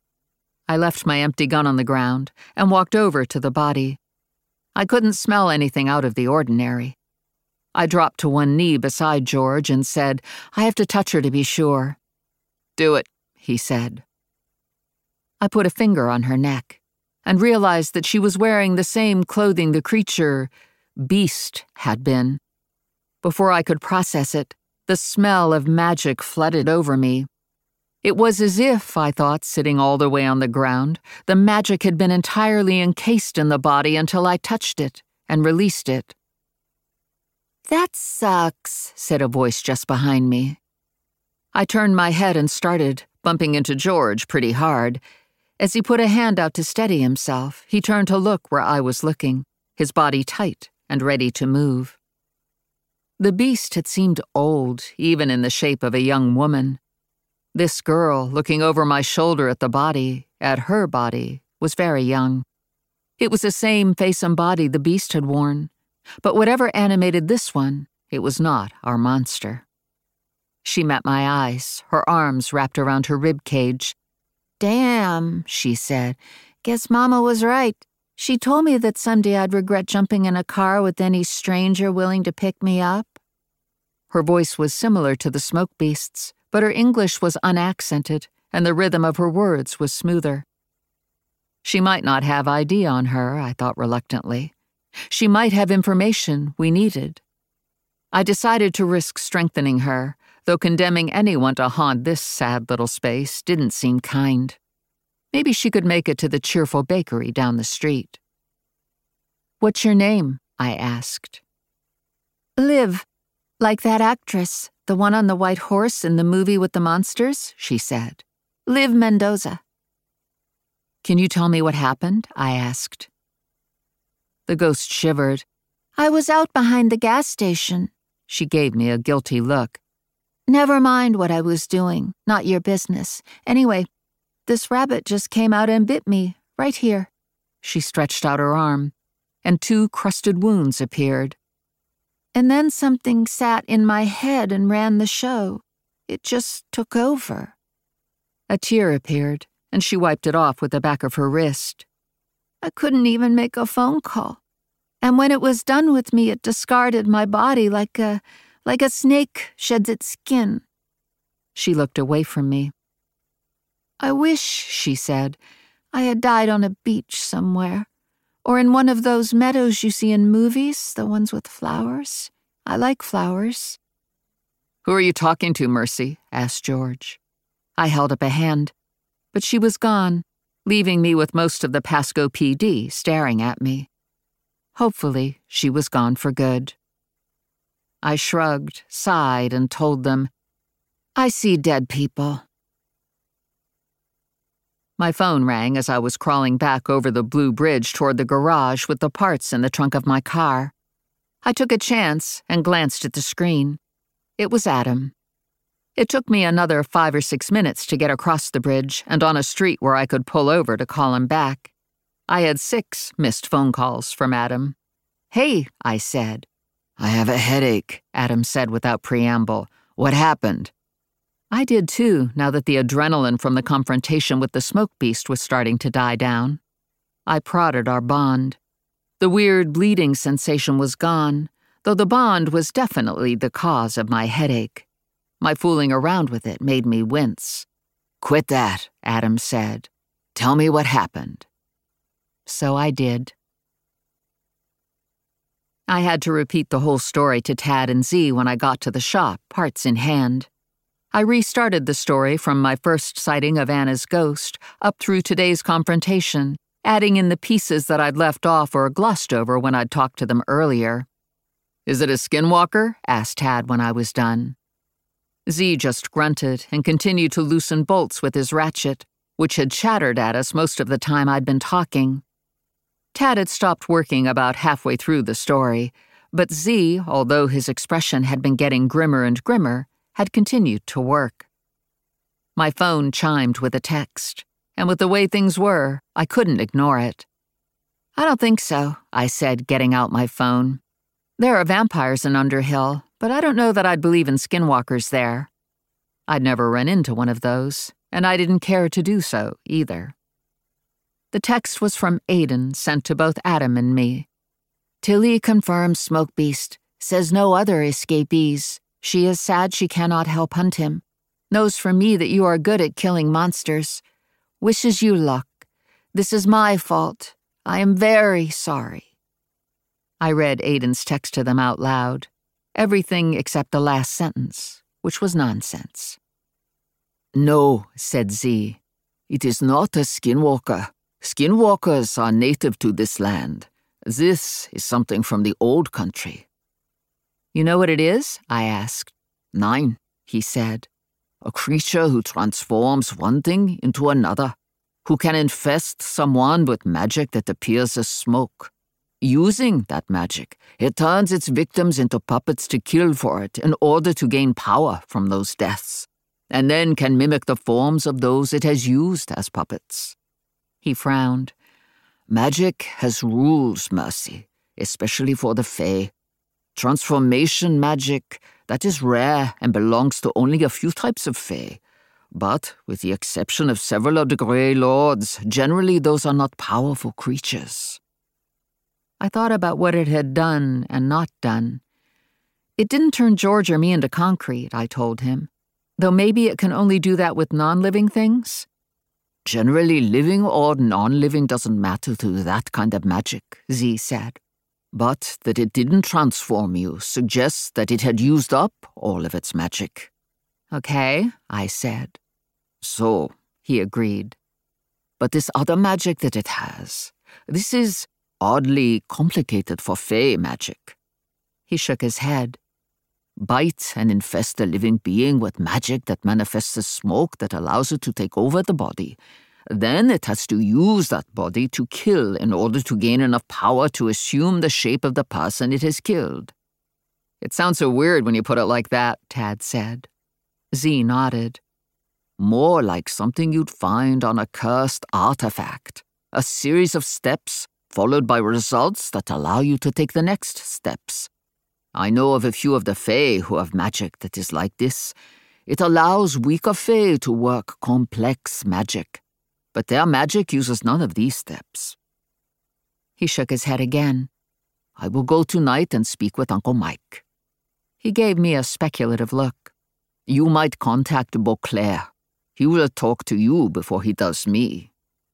I left my empty gun on the ground and walked over to the body. I couldn't smell anything out of the ordinary. I dropped to one knee beside George and said, "I have to touch her to be sure." "Do it," he said. I put a finger on her neck and realized that she was wearing the same clothing the creature, beast, had been. Before I could process it, the smell of magic flooded over me. It was as if, I thought, sitting all the way on the ground, the magic had been entirely encased in the body until I touched it and released it. "That sucks," said a voice just behind me. I turned my head and started, bumping into George pretty hard. As he put a hand out to steady himself, he turned to look where I was looking, his body tight and ready to move. The beast had seemed old, even in the shape of a young woman. This girl, looking over my shoulder at the body, at her body, was very young. It was the same face and body the beast had worn, but whatever animated this one, it was not our monster. She met my eyes, her arms wrapped around her rib cage. "Damn," she said. "Guess Mama was right. She told me that someday I'd regret jumping in a car with any stranger willing to pick me up." Her voice was similar to the smoke beast's, but her English was unaccented, and the rhythm of her words was smoother. She might not have I D on her, I thought reluctantly. She might have information we needed. I decided to risk strengthening her, though condemning anyone to haunt this sad little space didn't seem kind. Maybe she could make it to the cheerful bakery down the street. "What's your name?" I asked. "Liv, like that actress. The one on the white horse in the movie with the monsters," she said. "Liv Mendoza." "Can you tell me what happened?" I asked. The ghost shivered. "I was out behind the gas station." She gave me a guilty look. "Never mind what I was doing. Not your business. Anyway, this rabbit just came out and bit me, right here." She stretched out her arm, and two crusted wounds appeared. "And then something sat in my head and ran the show. It just took over." A tear appeared, and she wiped it off with the back of her wrist. "I couldn't even make a phone call. And when it was done with me, it discarded my body like a, like a snake sheds its skin." She looked away from me. "I wish," she said, "I had died on a beach somewhere. Or in one of those meadows you see in movies, the ones with flowers. I like flowers." "Who are you talking to, Mercy?" asked George. I held up a hand, but she was gone, leaving me with most of the Pasco P D staring at me. Hopefully, she was gone for good. I shrugged, sighed, and told them, "I see dead people." My phone rang as I was crawling back over the blue bridge toward the garage with the parts in the trunk of my car. I took a chance and glanced at the screen. It was Adam. It took me another five or six minutes to get across the bridge and on a street where I could pull over to call him back. I had six missed phone calls from Adam. "Hey," I said. "I have a headache," Adam said without preamble. "What happened?" I did too, now that the adrenaline from the confrontation with the smoke beast was starting to die down. I prodded our bond. The weird bleeding sensation was gone, though the bond was definitely the cause of my headache. My fooling around with it made me wince. "Quit that," Adam said. "Tell me what happened." So I did. I had to repeat the whole story to Tad and Z when I got to the shop, parts in hand. I restarted the story from my first sighting of Anna's ghost up through today's confrontation, adding in the pieces that I'd left off or glossed over when I'd talked to them earlier. "Is it a skinwalker?" asked Tad when I was done. Z just grunted and continued to loosen bolts with his ratchet, which had chattered at us most of the time I'd been talking. Tad had stopped working about halfway through the story, but Z, although his expression had been getting grimmer and grimmer, had continued to work. My phone chimed with a text, and with the way things were, I couldn't ignore it. "I don't think so," I said, getting out my phone. "There are vampires in Underhill, but I don't know that I'd believe in skinwalkers there." I'd never run into one of those, and I didn't care to do so either. The text was from Aiden, sent to both Adam and me. "Tilly confirms Smoke Beast, says no other escapees. She is sad she cannot help hunt him. Knows from me that you are good at killing monsters. Wishes you luck. This is my fault. I am very sorry." I read Aiden's text to them out loud. Everything except the last sentence, which was nonsense. "No," said Z. "It is not a skinwalker. Skinwalkers are native to this land. This is something from the old country." "You know what it is?" I asked. "Nein," he said. "A creature who transforms one thing into another, who can infest someone with magic that appears as smoke. Using that magic, it turns its victims into puppets to kill for it in order to gain power from those deaths, and then can mimic the forms of those it has used as puppets." He frowned. "Magic has rules, Mercy, especially for the Fae. Transformation magic, that is rare and belongs to only a few types of Fae. But, with the exception of several of the Grey Lords, generally those are not powerful creatures." I thought about what it had done and not done. It didn't turn George or me into concrete, I told him, though maybe it can only do that with non-living things. "Generally living or non-living doesn't matter to that kind of magic," Z said. "But that it didn't transform you suggests that it had used up all of its magic." "Okay," I said. "So," he agreed. "But this other magic that it has, this is oddly complicated for Fae magic." He shook his head. "Bite and infest a living being with magic that manifests as smoke that allows it to take over the body. Then it has to use that body to kill in order to gain enough power to assume the shape of the person it has killed." "It sounds so weird when you put it like that," Tad said. Z nodded. "More like something you'd find on a cursed artifact. A series of steps followed by results that allow you to take the next steps. I know of a few of the Fae who have magic that is like this. It allows weaker Fae to work complex magic. But their magic uses none of these steps." He shook his head again. "I will go tonight and speak with Uncle Mike." He gave me a speculative look. "You might contact Beauclair. He will talk to you before he does me."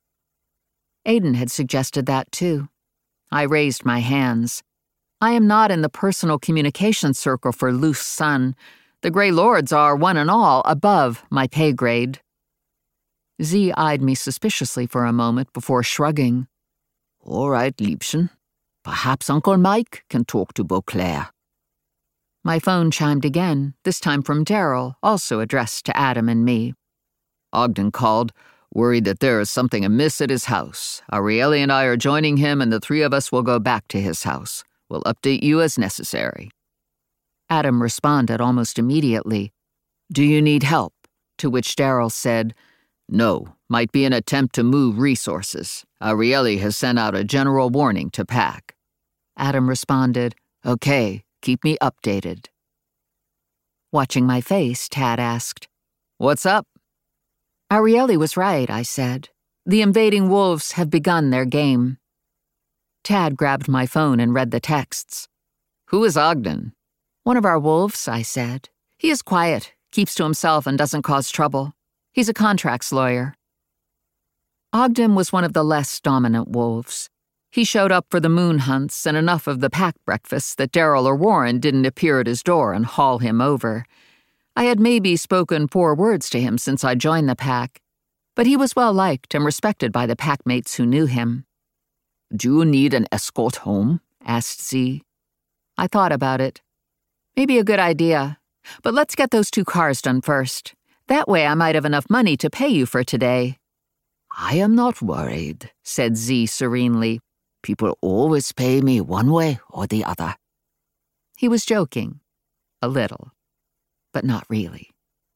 Aiden had suggested that too. I raised my hands. I am not in the personal communication circle for Loose Sun. The Grey Lords are, one and all, above my pay grade. Z eyed me suspiciously for a moment before shrugging. All right, Liebchen. Perhaps Uncle Mike can talk to Beauclair. My phone chimed again, this time from Daryl, also addressed to Adam and me. Ogden called, worried that there is something amiss at his house. Arielle and I are joining him, and the three of us will go back to his house. We'll update you as necessary. Adam responded almost immediately. Do you need help? To which Daryl said, No, might be an attempt to move resources. Arielle has sent out a general warning to pack. Adam responded, Okay, keep me updated. Watching my face, Tad asked, What's up? Arielle was right, I said. The invading wolves have begun their game. Tad grabbed my phone and read the texts. Who is Ogden? One of our wolves, I said. He is quiet, keeps to himself and doesn't cause trouble. He's a contracts lawyer. Ogden was one of the less dominant wolves. He showed up for the moon hunts and enough of the pack breakfasts that Daryl or Warren didn't appear at his door and haul him over. I had maybe spoken four words to him since I joined the pack, but he was well liked and respected by the packmates who knew him. Do you need an escort home? Asked Z. I thought about it. Maybe a good idea, but let's get those two cars done first. That way I might have enough money to pay you for today. I am not worried, said Z serenely. People always pay me one way or the other. He was joking. A little. But not really.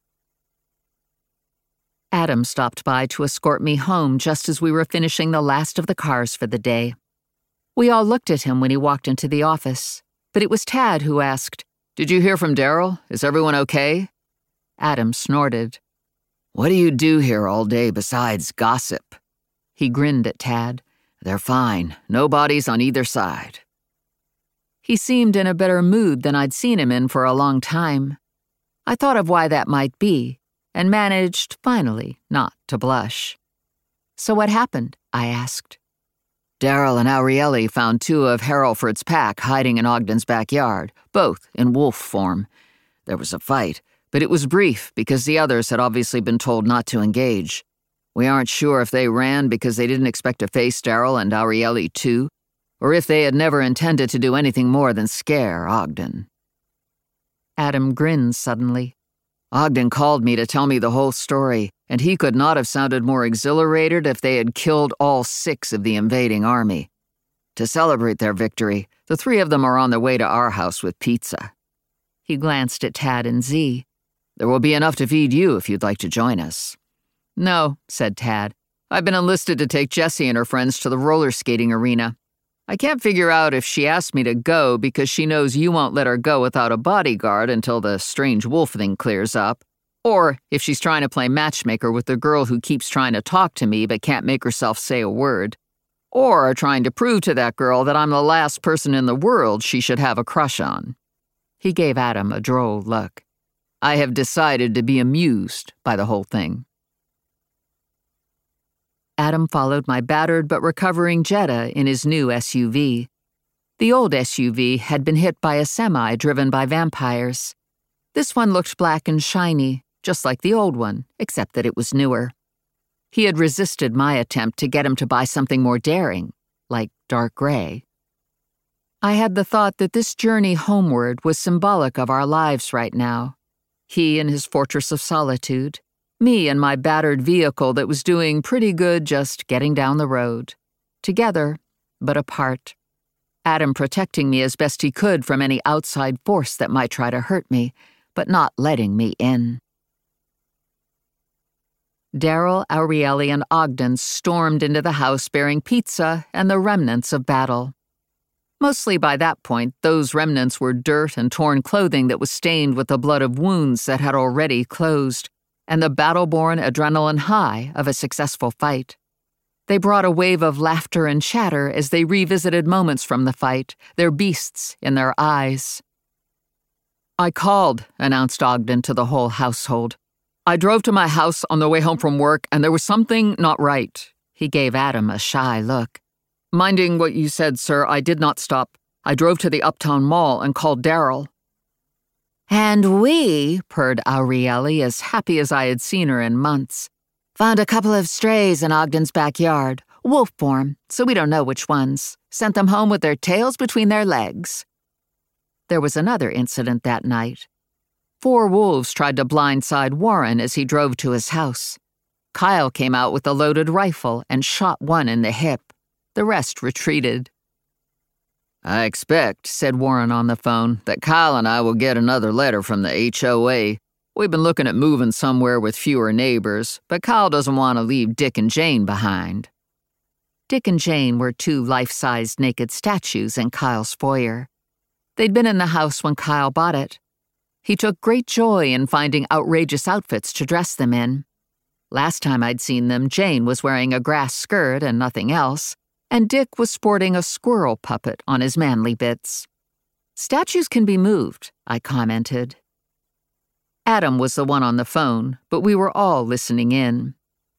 Adam stopped by to escort me home just as we were finishing the last of the cars for the day. We all looked at him when he walked into the office, but it was Tad who asked, Did you hear from Daryl? Is everyone okay? Adam snorted. What do you do here all day besides gossip? He grinned at Tad. They're fine. No bodies on either side. He seemed in a better mood than I'd seen him in for a long time. I thought of why that might be, and managed, finally, not to blush. So what happened? I asked. Daryl and Arielle found two of Harrelford's pack hiding in Ogden's backyard, both in wolf form. There was a fight, but it was brief because the others had obviously been told not to engage. We aren't sure if they ran because they didn't expect to face Daryl and Arielle too, or if they had never intended to do anything more than scare Ogden. Adam grinned suddenly. Ogden called me to tell me the whole story, and he could not have sounded more exhilarated if they had killed all six of the invading army. To celebrate their victory, the three of them are on their way to our house with pizza. He glanced at Tad and Z. There will be enough to feed you if you'd like to join us. No, said Tad. I've been enlisted to take Jessie and her friends to the roller skating arena. I can't figure out if she asked me to go because she knows you won't let her go without a bodyguard until the strange wolf thing clears up, or if she's trying to play matchmaker with the girl who keeps trying to talk to me but can't make herself say a word, or trying to prove to that girl that I'm the last person in the world she should have a crush on. He gave Adam a droll look. I have decided to be amused by the whole thing. Adam followed my battered but recovering Jetta in his new S U V. The old S U V had been hit by a semi driven by vampires. This one looked black and shiny, just like the old one, except that it was newer. He had resisted my attempt to get him to buy something more daring, like dark gray. I had the thought that this journey homeward was symbolic of our lives right now. He in his fortress of solitude, me in my battered vehicle that was doing pretty good just getting down the road. Together, but apart. Adam protecting me as best he could from any outside force that might try to hurt me, but not letting me in. Daryl, Arielle, and Ogden stormed into the house bearing pizza and the remnants of battle. Mostly by that point, those remnants were dirt and torn clothing that was stained with the blood of wounds that had already closed, and the battle-born adrenaline high of a successful fight. They brought a wave of laughter and chatter as they revisited moments from the fight, their beasts in their eyes. I called, announced Ogden to the whole household. I drove to my house on the way home from work, and there was something not right. He gave Adam a shy look. Minding what you said, sir, I did not stop. I drove to the Uptown Mall and called Daryl. And we, purred Arielle, as happy as I had seen her in months. Found a couple of strays in Ogden's backyard, wolf form, so we don't know which ones. Sent them home with their tails between their legs. There was another incident that night. Four wolves tried to blindside Warren as he drove to his house. Kyle came out with a loaded rifle and shot one in the hip. The rest retreated. I expect, said Warren on the phone, that Kyle and I will get another letter from the H O A. We've been looking at moving somewhere with fewer neighbors, but Kyle doesn't want to leave Dick and Jane behind. Dick and Jane were two life-sized naked statues in Kyle's foyer. They'd been in the house when Kyle bought it. He took great joy in finding outrageous outfits to dress them in. Last time I'd seen them, Jane was wearing a grass skirt and nothing else, and Dick was sporting a squirrel puppet on his manly bits. Statues can be moved, I commented. Adam was the one on the phone, but we were all listening in.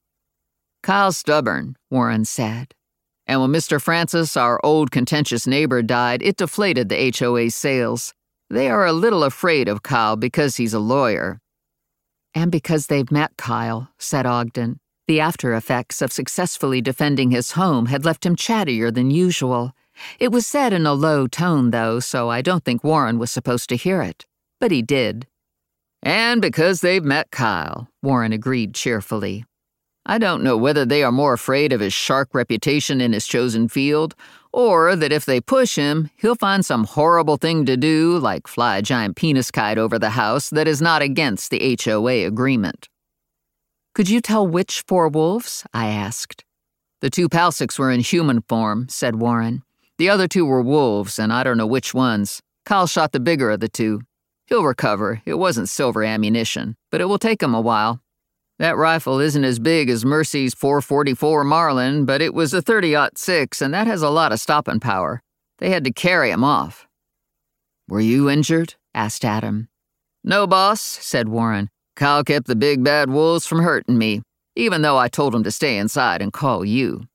Kyle's stubborn, Warren said. And when Mister Francis, our old contentious neighbor, died, it deflated the H O A's sales. They are a little afraid of Kyle because he's a lawyer. And because they've met Kyle, said Ogden. The after effects of successfully defending his home had left him chattier than usual. It was said in a low tone, though, so I don't think Warren was supposed to hear it. But he did. And because they've met Kyle, Warren agreed cheerfully. I don't know whether they are more afraid of his shark reputation in his chosen field, or that if they push him, he'll find some horrible thing to do, like fly a giant penis kite over the house, that is not against the H O A agreement. Could you tell which four wolves? I asked. The two Palsiks were in human form, said Warren. The other two were wolves, and I don't know which ones. Kyle shot the bigger of the two. He'll recover. It wasn't silver ammunition, but it will take him a while. That rifle isn't as big as Mercy's four forty-four Marlin, but it was a thirty aught six, and that has a lot of stopping power. They had to carry him off. Were you injured? Asked Adam. No, boss, said Warren. Kyle kept the big bad wolves from hurting me, even though I told him to stay inside and call you.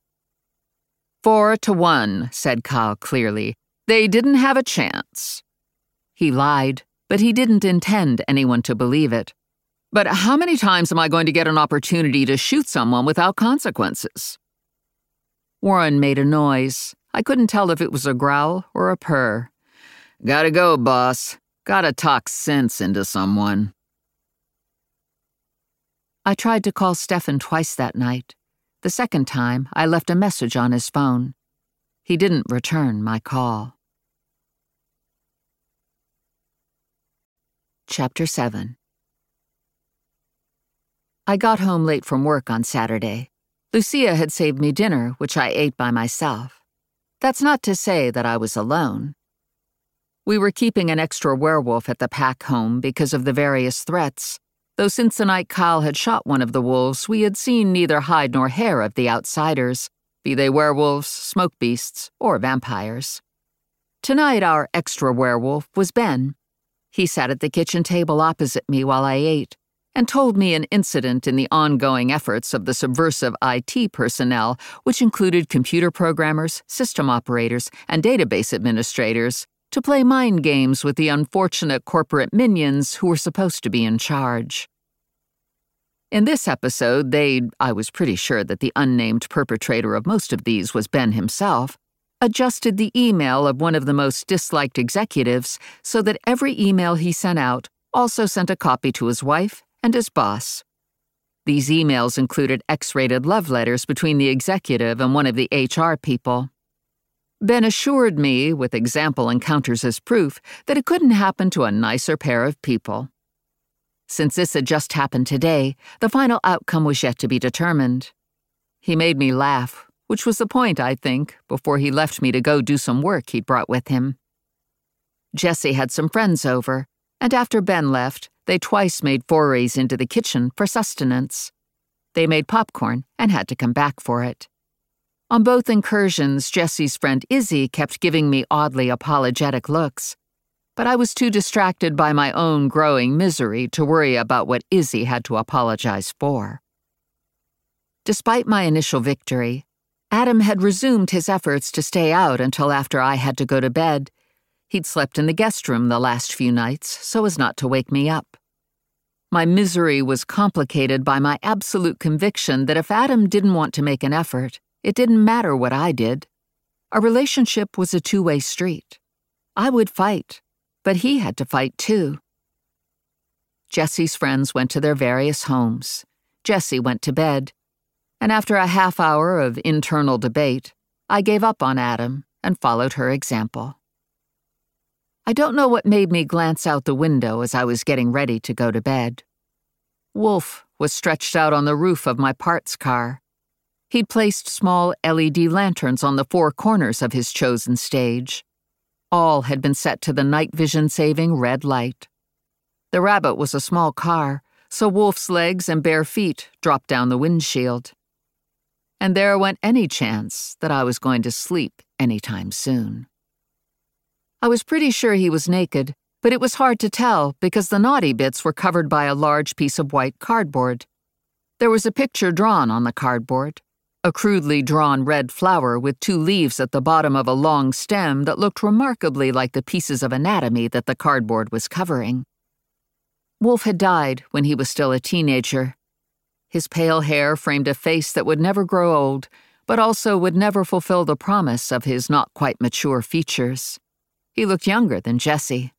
Four to one, said Kyle clearly. They didn't have a chance. He lied, but he didn't intend anyone to believe it. But how many times am I going to get an opportunity to shoot someone without consequences? Warren made a noise. I couldn't tell if it was a growl or a purr. Gotta go, boss. Gotta talk sense into someone. I tried to call Stefan twice that night. The second time, I left a message on his phone. He didn't return my call. Chapter seven. I got home late from work on Saturday. Lucia had saved me dinner, which I ate by myself. That's not to say that I was alone. We were keeping an extra werewolf at the pack home because of the various threats, though since the night Kyle had shot one of the wolves, we had seen neither hide nor hair of the outsiders, be they werewolves, smoke beasts, or vampires. Tonight our extra werewolf was Ben. He sat at the kitchen table opposite me while I ate, and told me an incident in the ongoing efforts of the subversive I T personnel, which included computer programmers, system operators, and database administrators, to play mind games with the unfortunate corporate minions who were supposed to be in charge. In this episode, they'd, I was pretty sure that the unnamed perpetrator of most of these was Ben himself, adjusted the email of one of the most disliked executives so that every email he sent out also sent a copy to his wife and his boss. These emails included X-rated love letters between the executive and one of the H R people. Ben assured me, with example encounters as proof, that it couldn't happen to a nicer pair of people. Since this had just happened today, the final outcome was yet to be determined. He made me laugh, which was the point, I think, before he left me to go do some work he'd brought with him. Jesse had some friends over, and after Ben left, they twice made forays into the kitchen for sustenance. They made popcorn and had to come back for it. On both incursions, Jesse's friend Izzy kept giving me oddly apologetic looks, but I was too distracted by my own growing misery to worry about what Izzy had to apologize for. Despite my initial victory, Adam had resumed his efforts to stay out until after I had to go to bed. He'd slept in the guest room the last few nights so as not to wake me up. My misery was complicated by my absolute conviction that if Adam didn't want to make an effort, it didn't matter what I did. Our relationship was a two-way street. I would fight, but he had to fight too. Jesse's friends went to their various homes. Jesse went to bed. And after a half hour of internal debate, I gave up on Adam and followed her example. I don't know what made me glance out the window as I was getting ready to go to bed. Wolf was stretched out on the roof of my parts car. He'd placed small L E D lanterns on the four corners of his chosen stage. All had been set to the night vision-saving red light. The Rabbit was a small car, so Wolf's legs and bare feet dropped down the windshield. And there went any chance that I was going to sleep anytime soon. I was pretty sure he was naked, but it was hard to tell because the naughty bits were covered by a large piece of white cardboard. There was a picture drawn on the cardboard, a crudely drawn red flower with two leaves at the bottom of a long stem that looked remarkably like the pieces of anatomy that the cardboard was covering. Wolf had died when he was still a teenager. His pale hair framed a face that would never grow old, but also would never fulfill the promise of his not-quite-mature features. He looked younger than Jesse.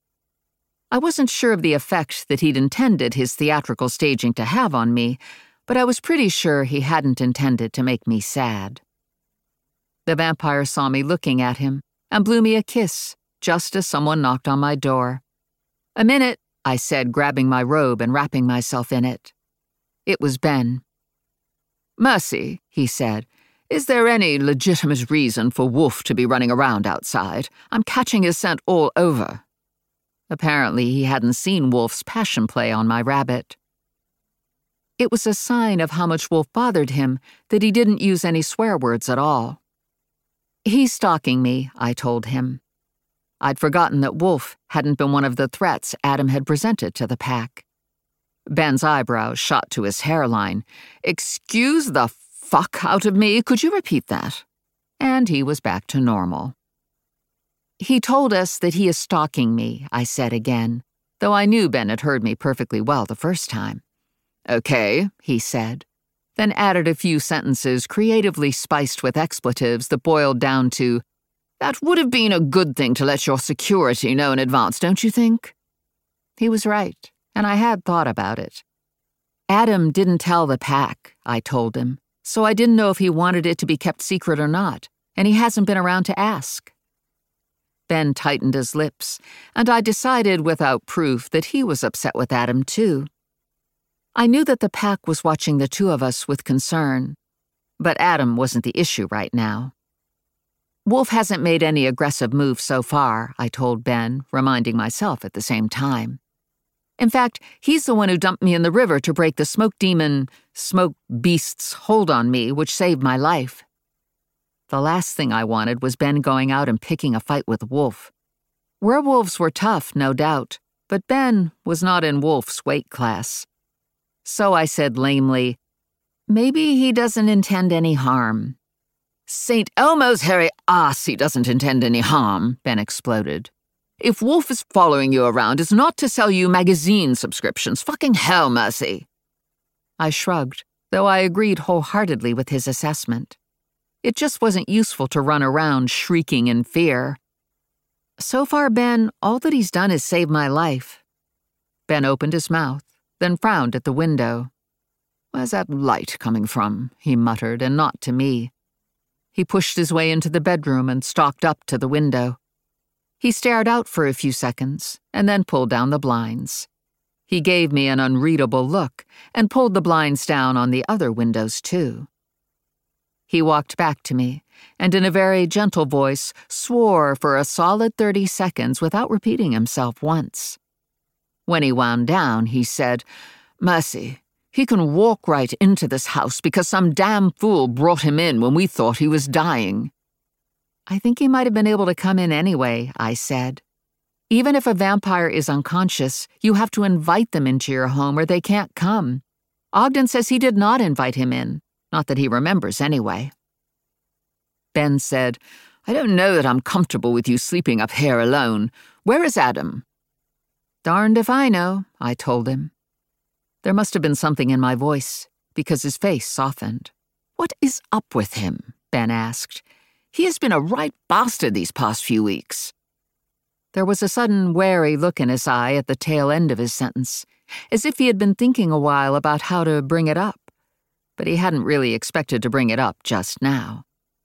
I wasn't sure of the effect that he'd intended his theatrical staging to have on me, but I was pretty sure he hadn't intended to make me sad. The vampire saw me looking at him and blew me a kiss just as someone knocked on my door. "A minute," I said, grabbing my robe and wrapping myself in it. It was Ben. "Mercy," he said, "is there any legitimate reason for Wolf to be running around outside? I'm catching his scent all over." Apparently, he hadn't seen Wolf's passion play on my rabbit. It was a sign of how much Wolf bothered him that he didn't use any swear words at all. "He's stalking me," I told him. I'd forgotten that Wolf hadn't been one of the threats Adam had presented to the pack. Ben's eyebrows shot to his hairline. "Excuse the fuck out of me, could you repeat that?" And he was back to normal. "He told us that he is stalking me," I said again, though I knew Ben had heard me perfectly well the first time. "Okay," he said, then added a few sentences creatively spiced with expletives that boiled down to, "That would have been a good thing to let your security know in advance, don't you think?" He was right, and I had thought about it. Adam didn't tell the pack, I told him, so I didn't know if he wanted it to be kept secret or not, and he hasn't been around to ask. Ben tightened his lips, and I decided without proof that he was upset with Adam too. I knew that the pack was watching the two of us with concern, but Adam wasn't the issue right now. "Wolf hasn't made any aggressive moves so far," I told Ben, reminding myself at the same time. "In fact, he's the one who dumped me in the river to break the smoke demon, smoke beast's hold on me, which saved my life." The last thing I wanted was Ben going out and picking a fight with Wolf. Werewolves were tough, no doubt, but Ben was not in Wolf's weight class. So I said lamely, "Maybe he doesn't intend any harm." "Saint Elmo's hairy ass he doesn't intend any harm," Ben exploded. "If Wolf is following you around, it's not to sell you magazine subscriptions. Fucking hell, Mercy." I shrugged, though I agreed wholeheartedly with his assessment. It just wasn't useful to run around shrieking in fear. "So far, Ben, all that he's done is save my life." Ben opened his mouth, then frowned at the window. "Where's that light coming from?" he muttered, and not to me. He pushed his way into the bedroom and stalked up to the window. He stared out for a few seconds, and then pulled down the blinds. He gave me an unreadable look, and pulled the blinds down on the other windows too. He walked back to me, and in a very gentle voice swore for a solid thirty seconds without repeating himself once. When he wound down, he said, "Mercy, he can walk right into this house because some damn fool brought him in when we thought he was dying." "I think he might have been able to come in anyway," I said. "Even if a vampire is unconscious, you have to invite them into your home or they can't come. Ogden says he did not invite him in. Not that he remembers, anyway." Ben said, "I don't know that I'm comfortable with you sleeping up here alone. Where is Adam?" "Darned if I know," I told him. There must have been something in my voice, because his face softened. "What is up with him?" Ben asked. "He has been a right bastard these past few weeks." There was a sudden wary look in his eye at the tail end of his sentence, as if he had been thinking a while about how to bring it up, but he hadn't really expected to bring it up just now.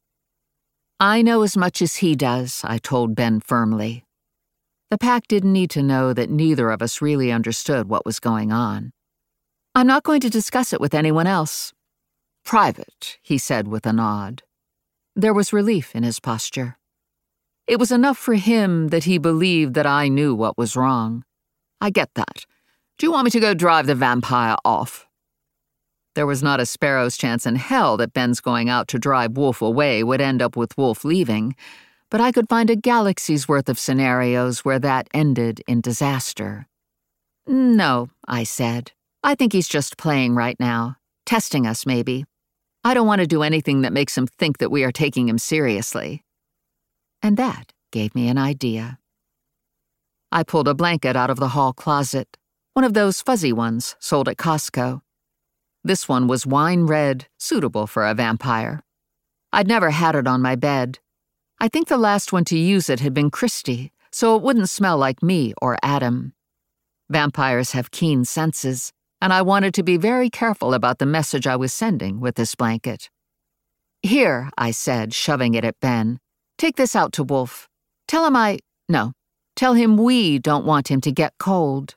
"I know as much as he does," I told Ben firmly. The pack didn't need to know that neither of us really understood what was going on. "I'm not going to discuss it with anyone else." "Private," he said with a nod. There was relief in his posture. It was enough for him that he believed that I knew what was wrong. "I get that. Do you want me to go drive the vampire off?" There was not a sparrow's chance in hell that Ben's going out to drive Wolf away would end up with Wolf leaving, but I could find a galaxy's worth of scenarios where that ended in disaster. "No," I said. "I think he's just playing right now. Testing us, maybe. I don't want to do anything that makes him think that we are taking him seriously." And that gave me an idea. I pulled a blanket out of the hall closet, one of those fuzzy ones sold at Costco. This one was wine red, suitable for a vampire. I'd never had it on my bed. I think the last one to use it had been Christy, so it wouldn't smell like me or Adam. Vampires have keen senses, and I wanted to be very careful about the message I was sending with this blanket. "Here," I said, shoving it at Ben. "Take this out to Wolf. Tell him I... No, tell him we don't want him to get cold."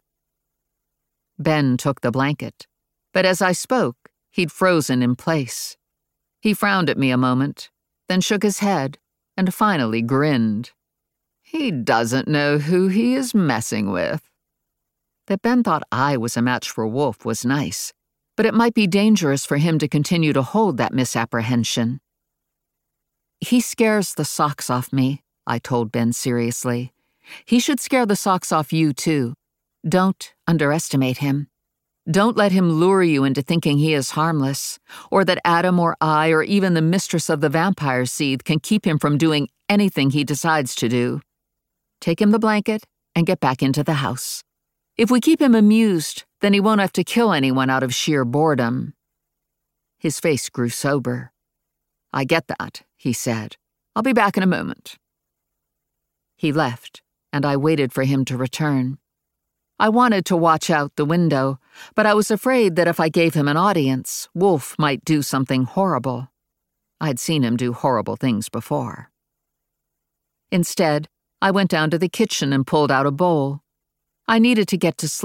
Ben took the blanket, but as I spoke, he'd frozen in place. He frowned at me a moment, then shook his head, and finally grinned. "He doesn't know who he is messing with." That Ben thought I was a match for Wolf was nice, but it might be dangerous for him to continue to hold that misapprehension. "He scares the socks off me," I told Ben seriously. "He should scare the socks off you, too. Don't underestimate him. Don't let him lure you into thinking he is harmless, or that Adam or I or even the mistress of the vampire seed can keep him from doing anything he decides to do. Take him the blanket and get back into the house. If we keep him amused, then he won't have to kill anyone out of sheer boredom." His face grew sober. "I get that," he said. "I'll be back in a moment." He left, and I waited for him to return. I wanted to watch out the window, but I was afraid that if I gave him an audience, Wolf might do something horrible. I'd seen him do horrible things before. Instead, I went down to the kitchen and pulled out a bowl. I needed to get to sleep.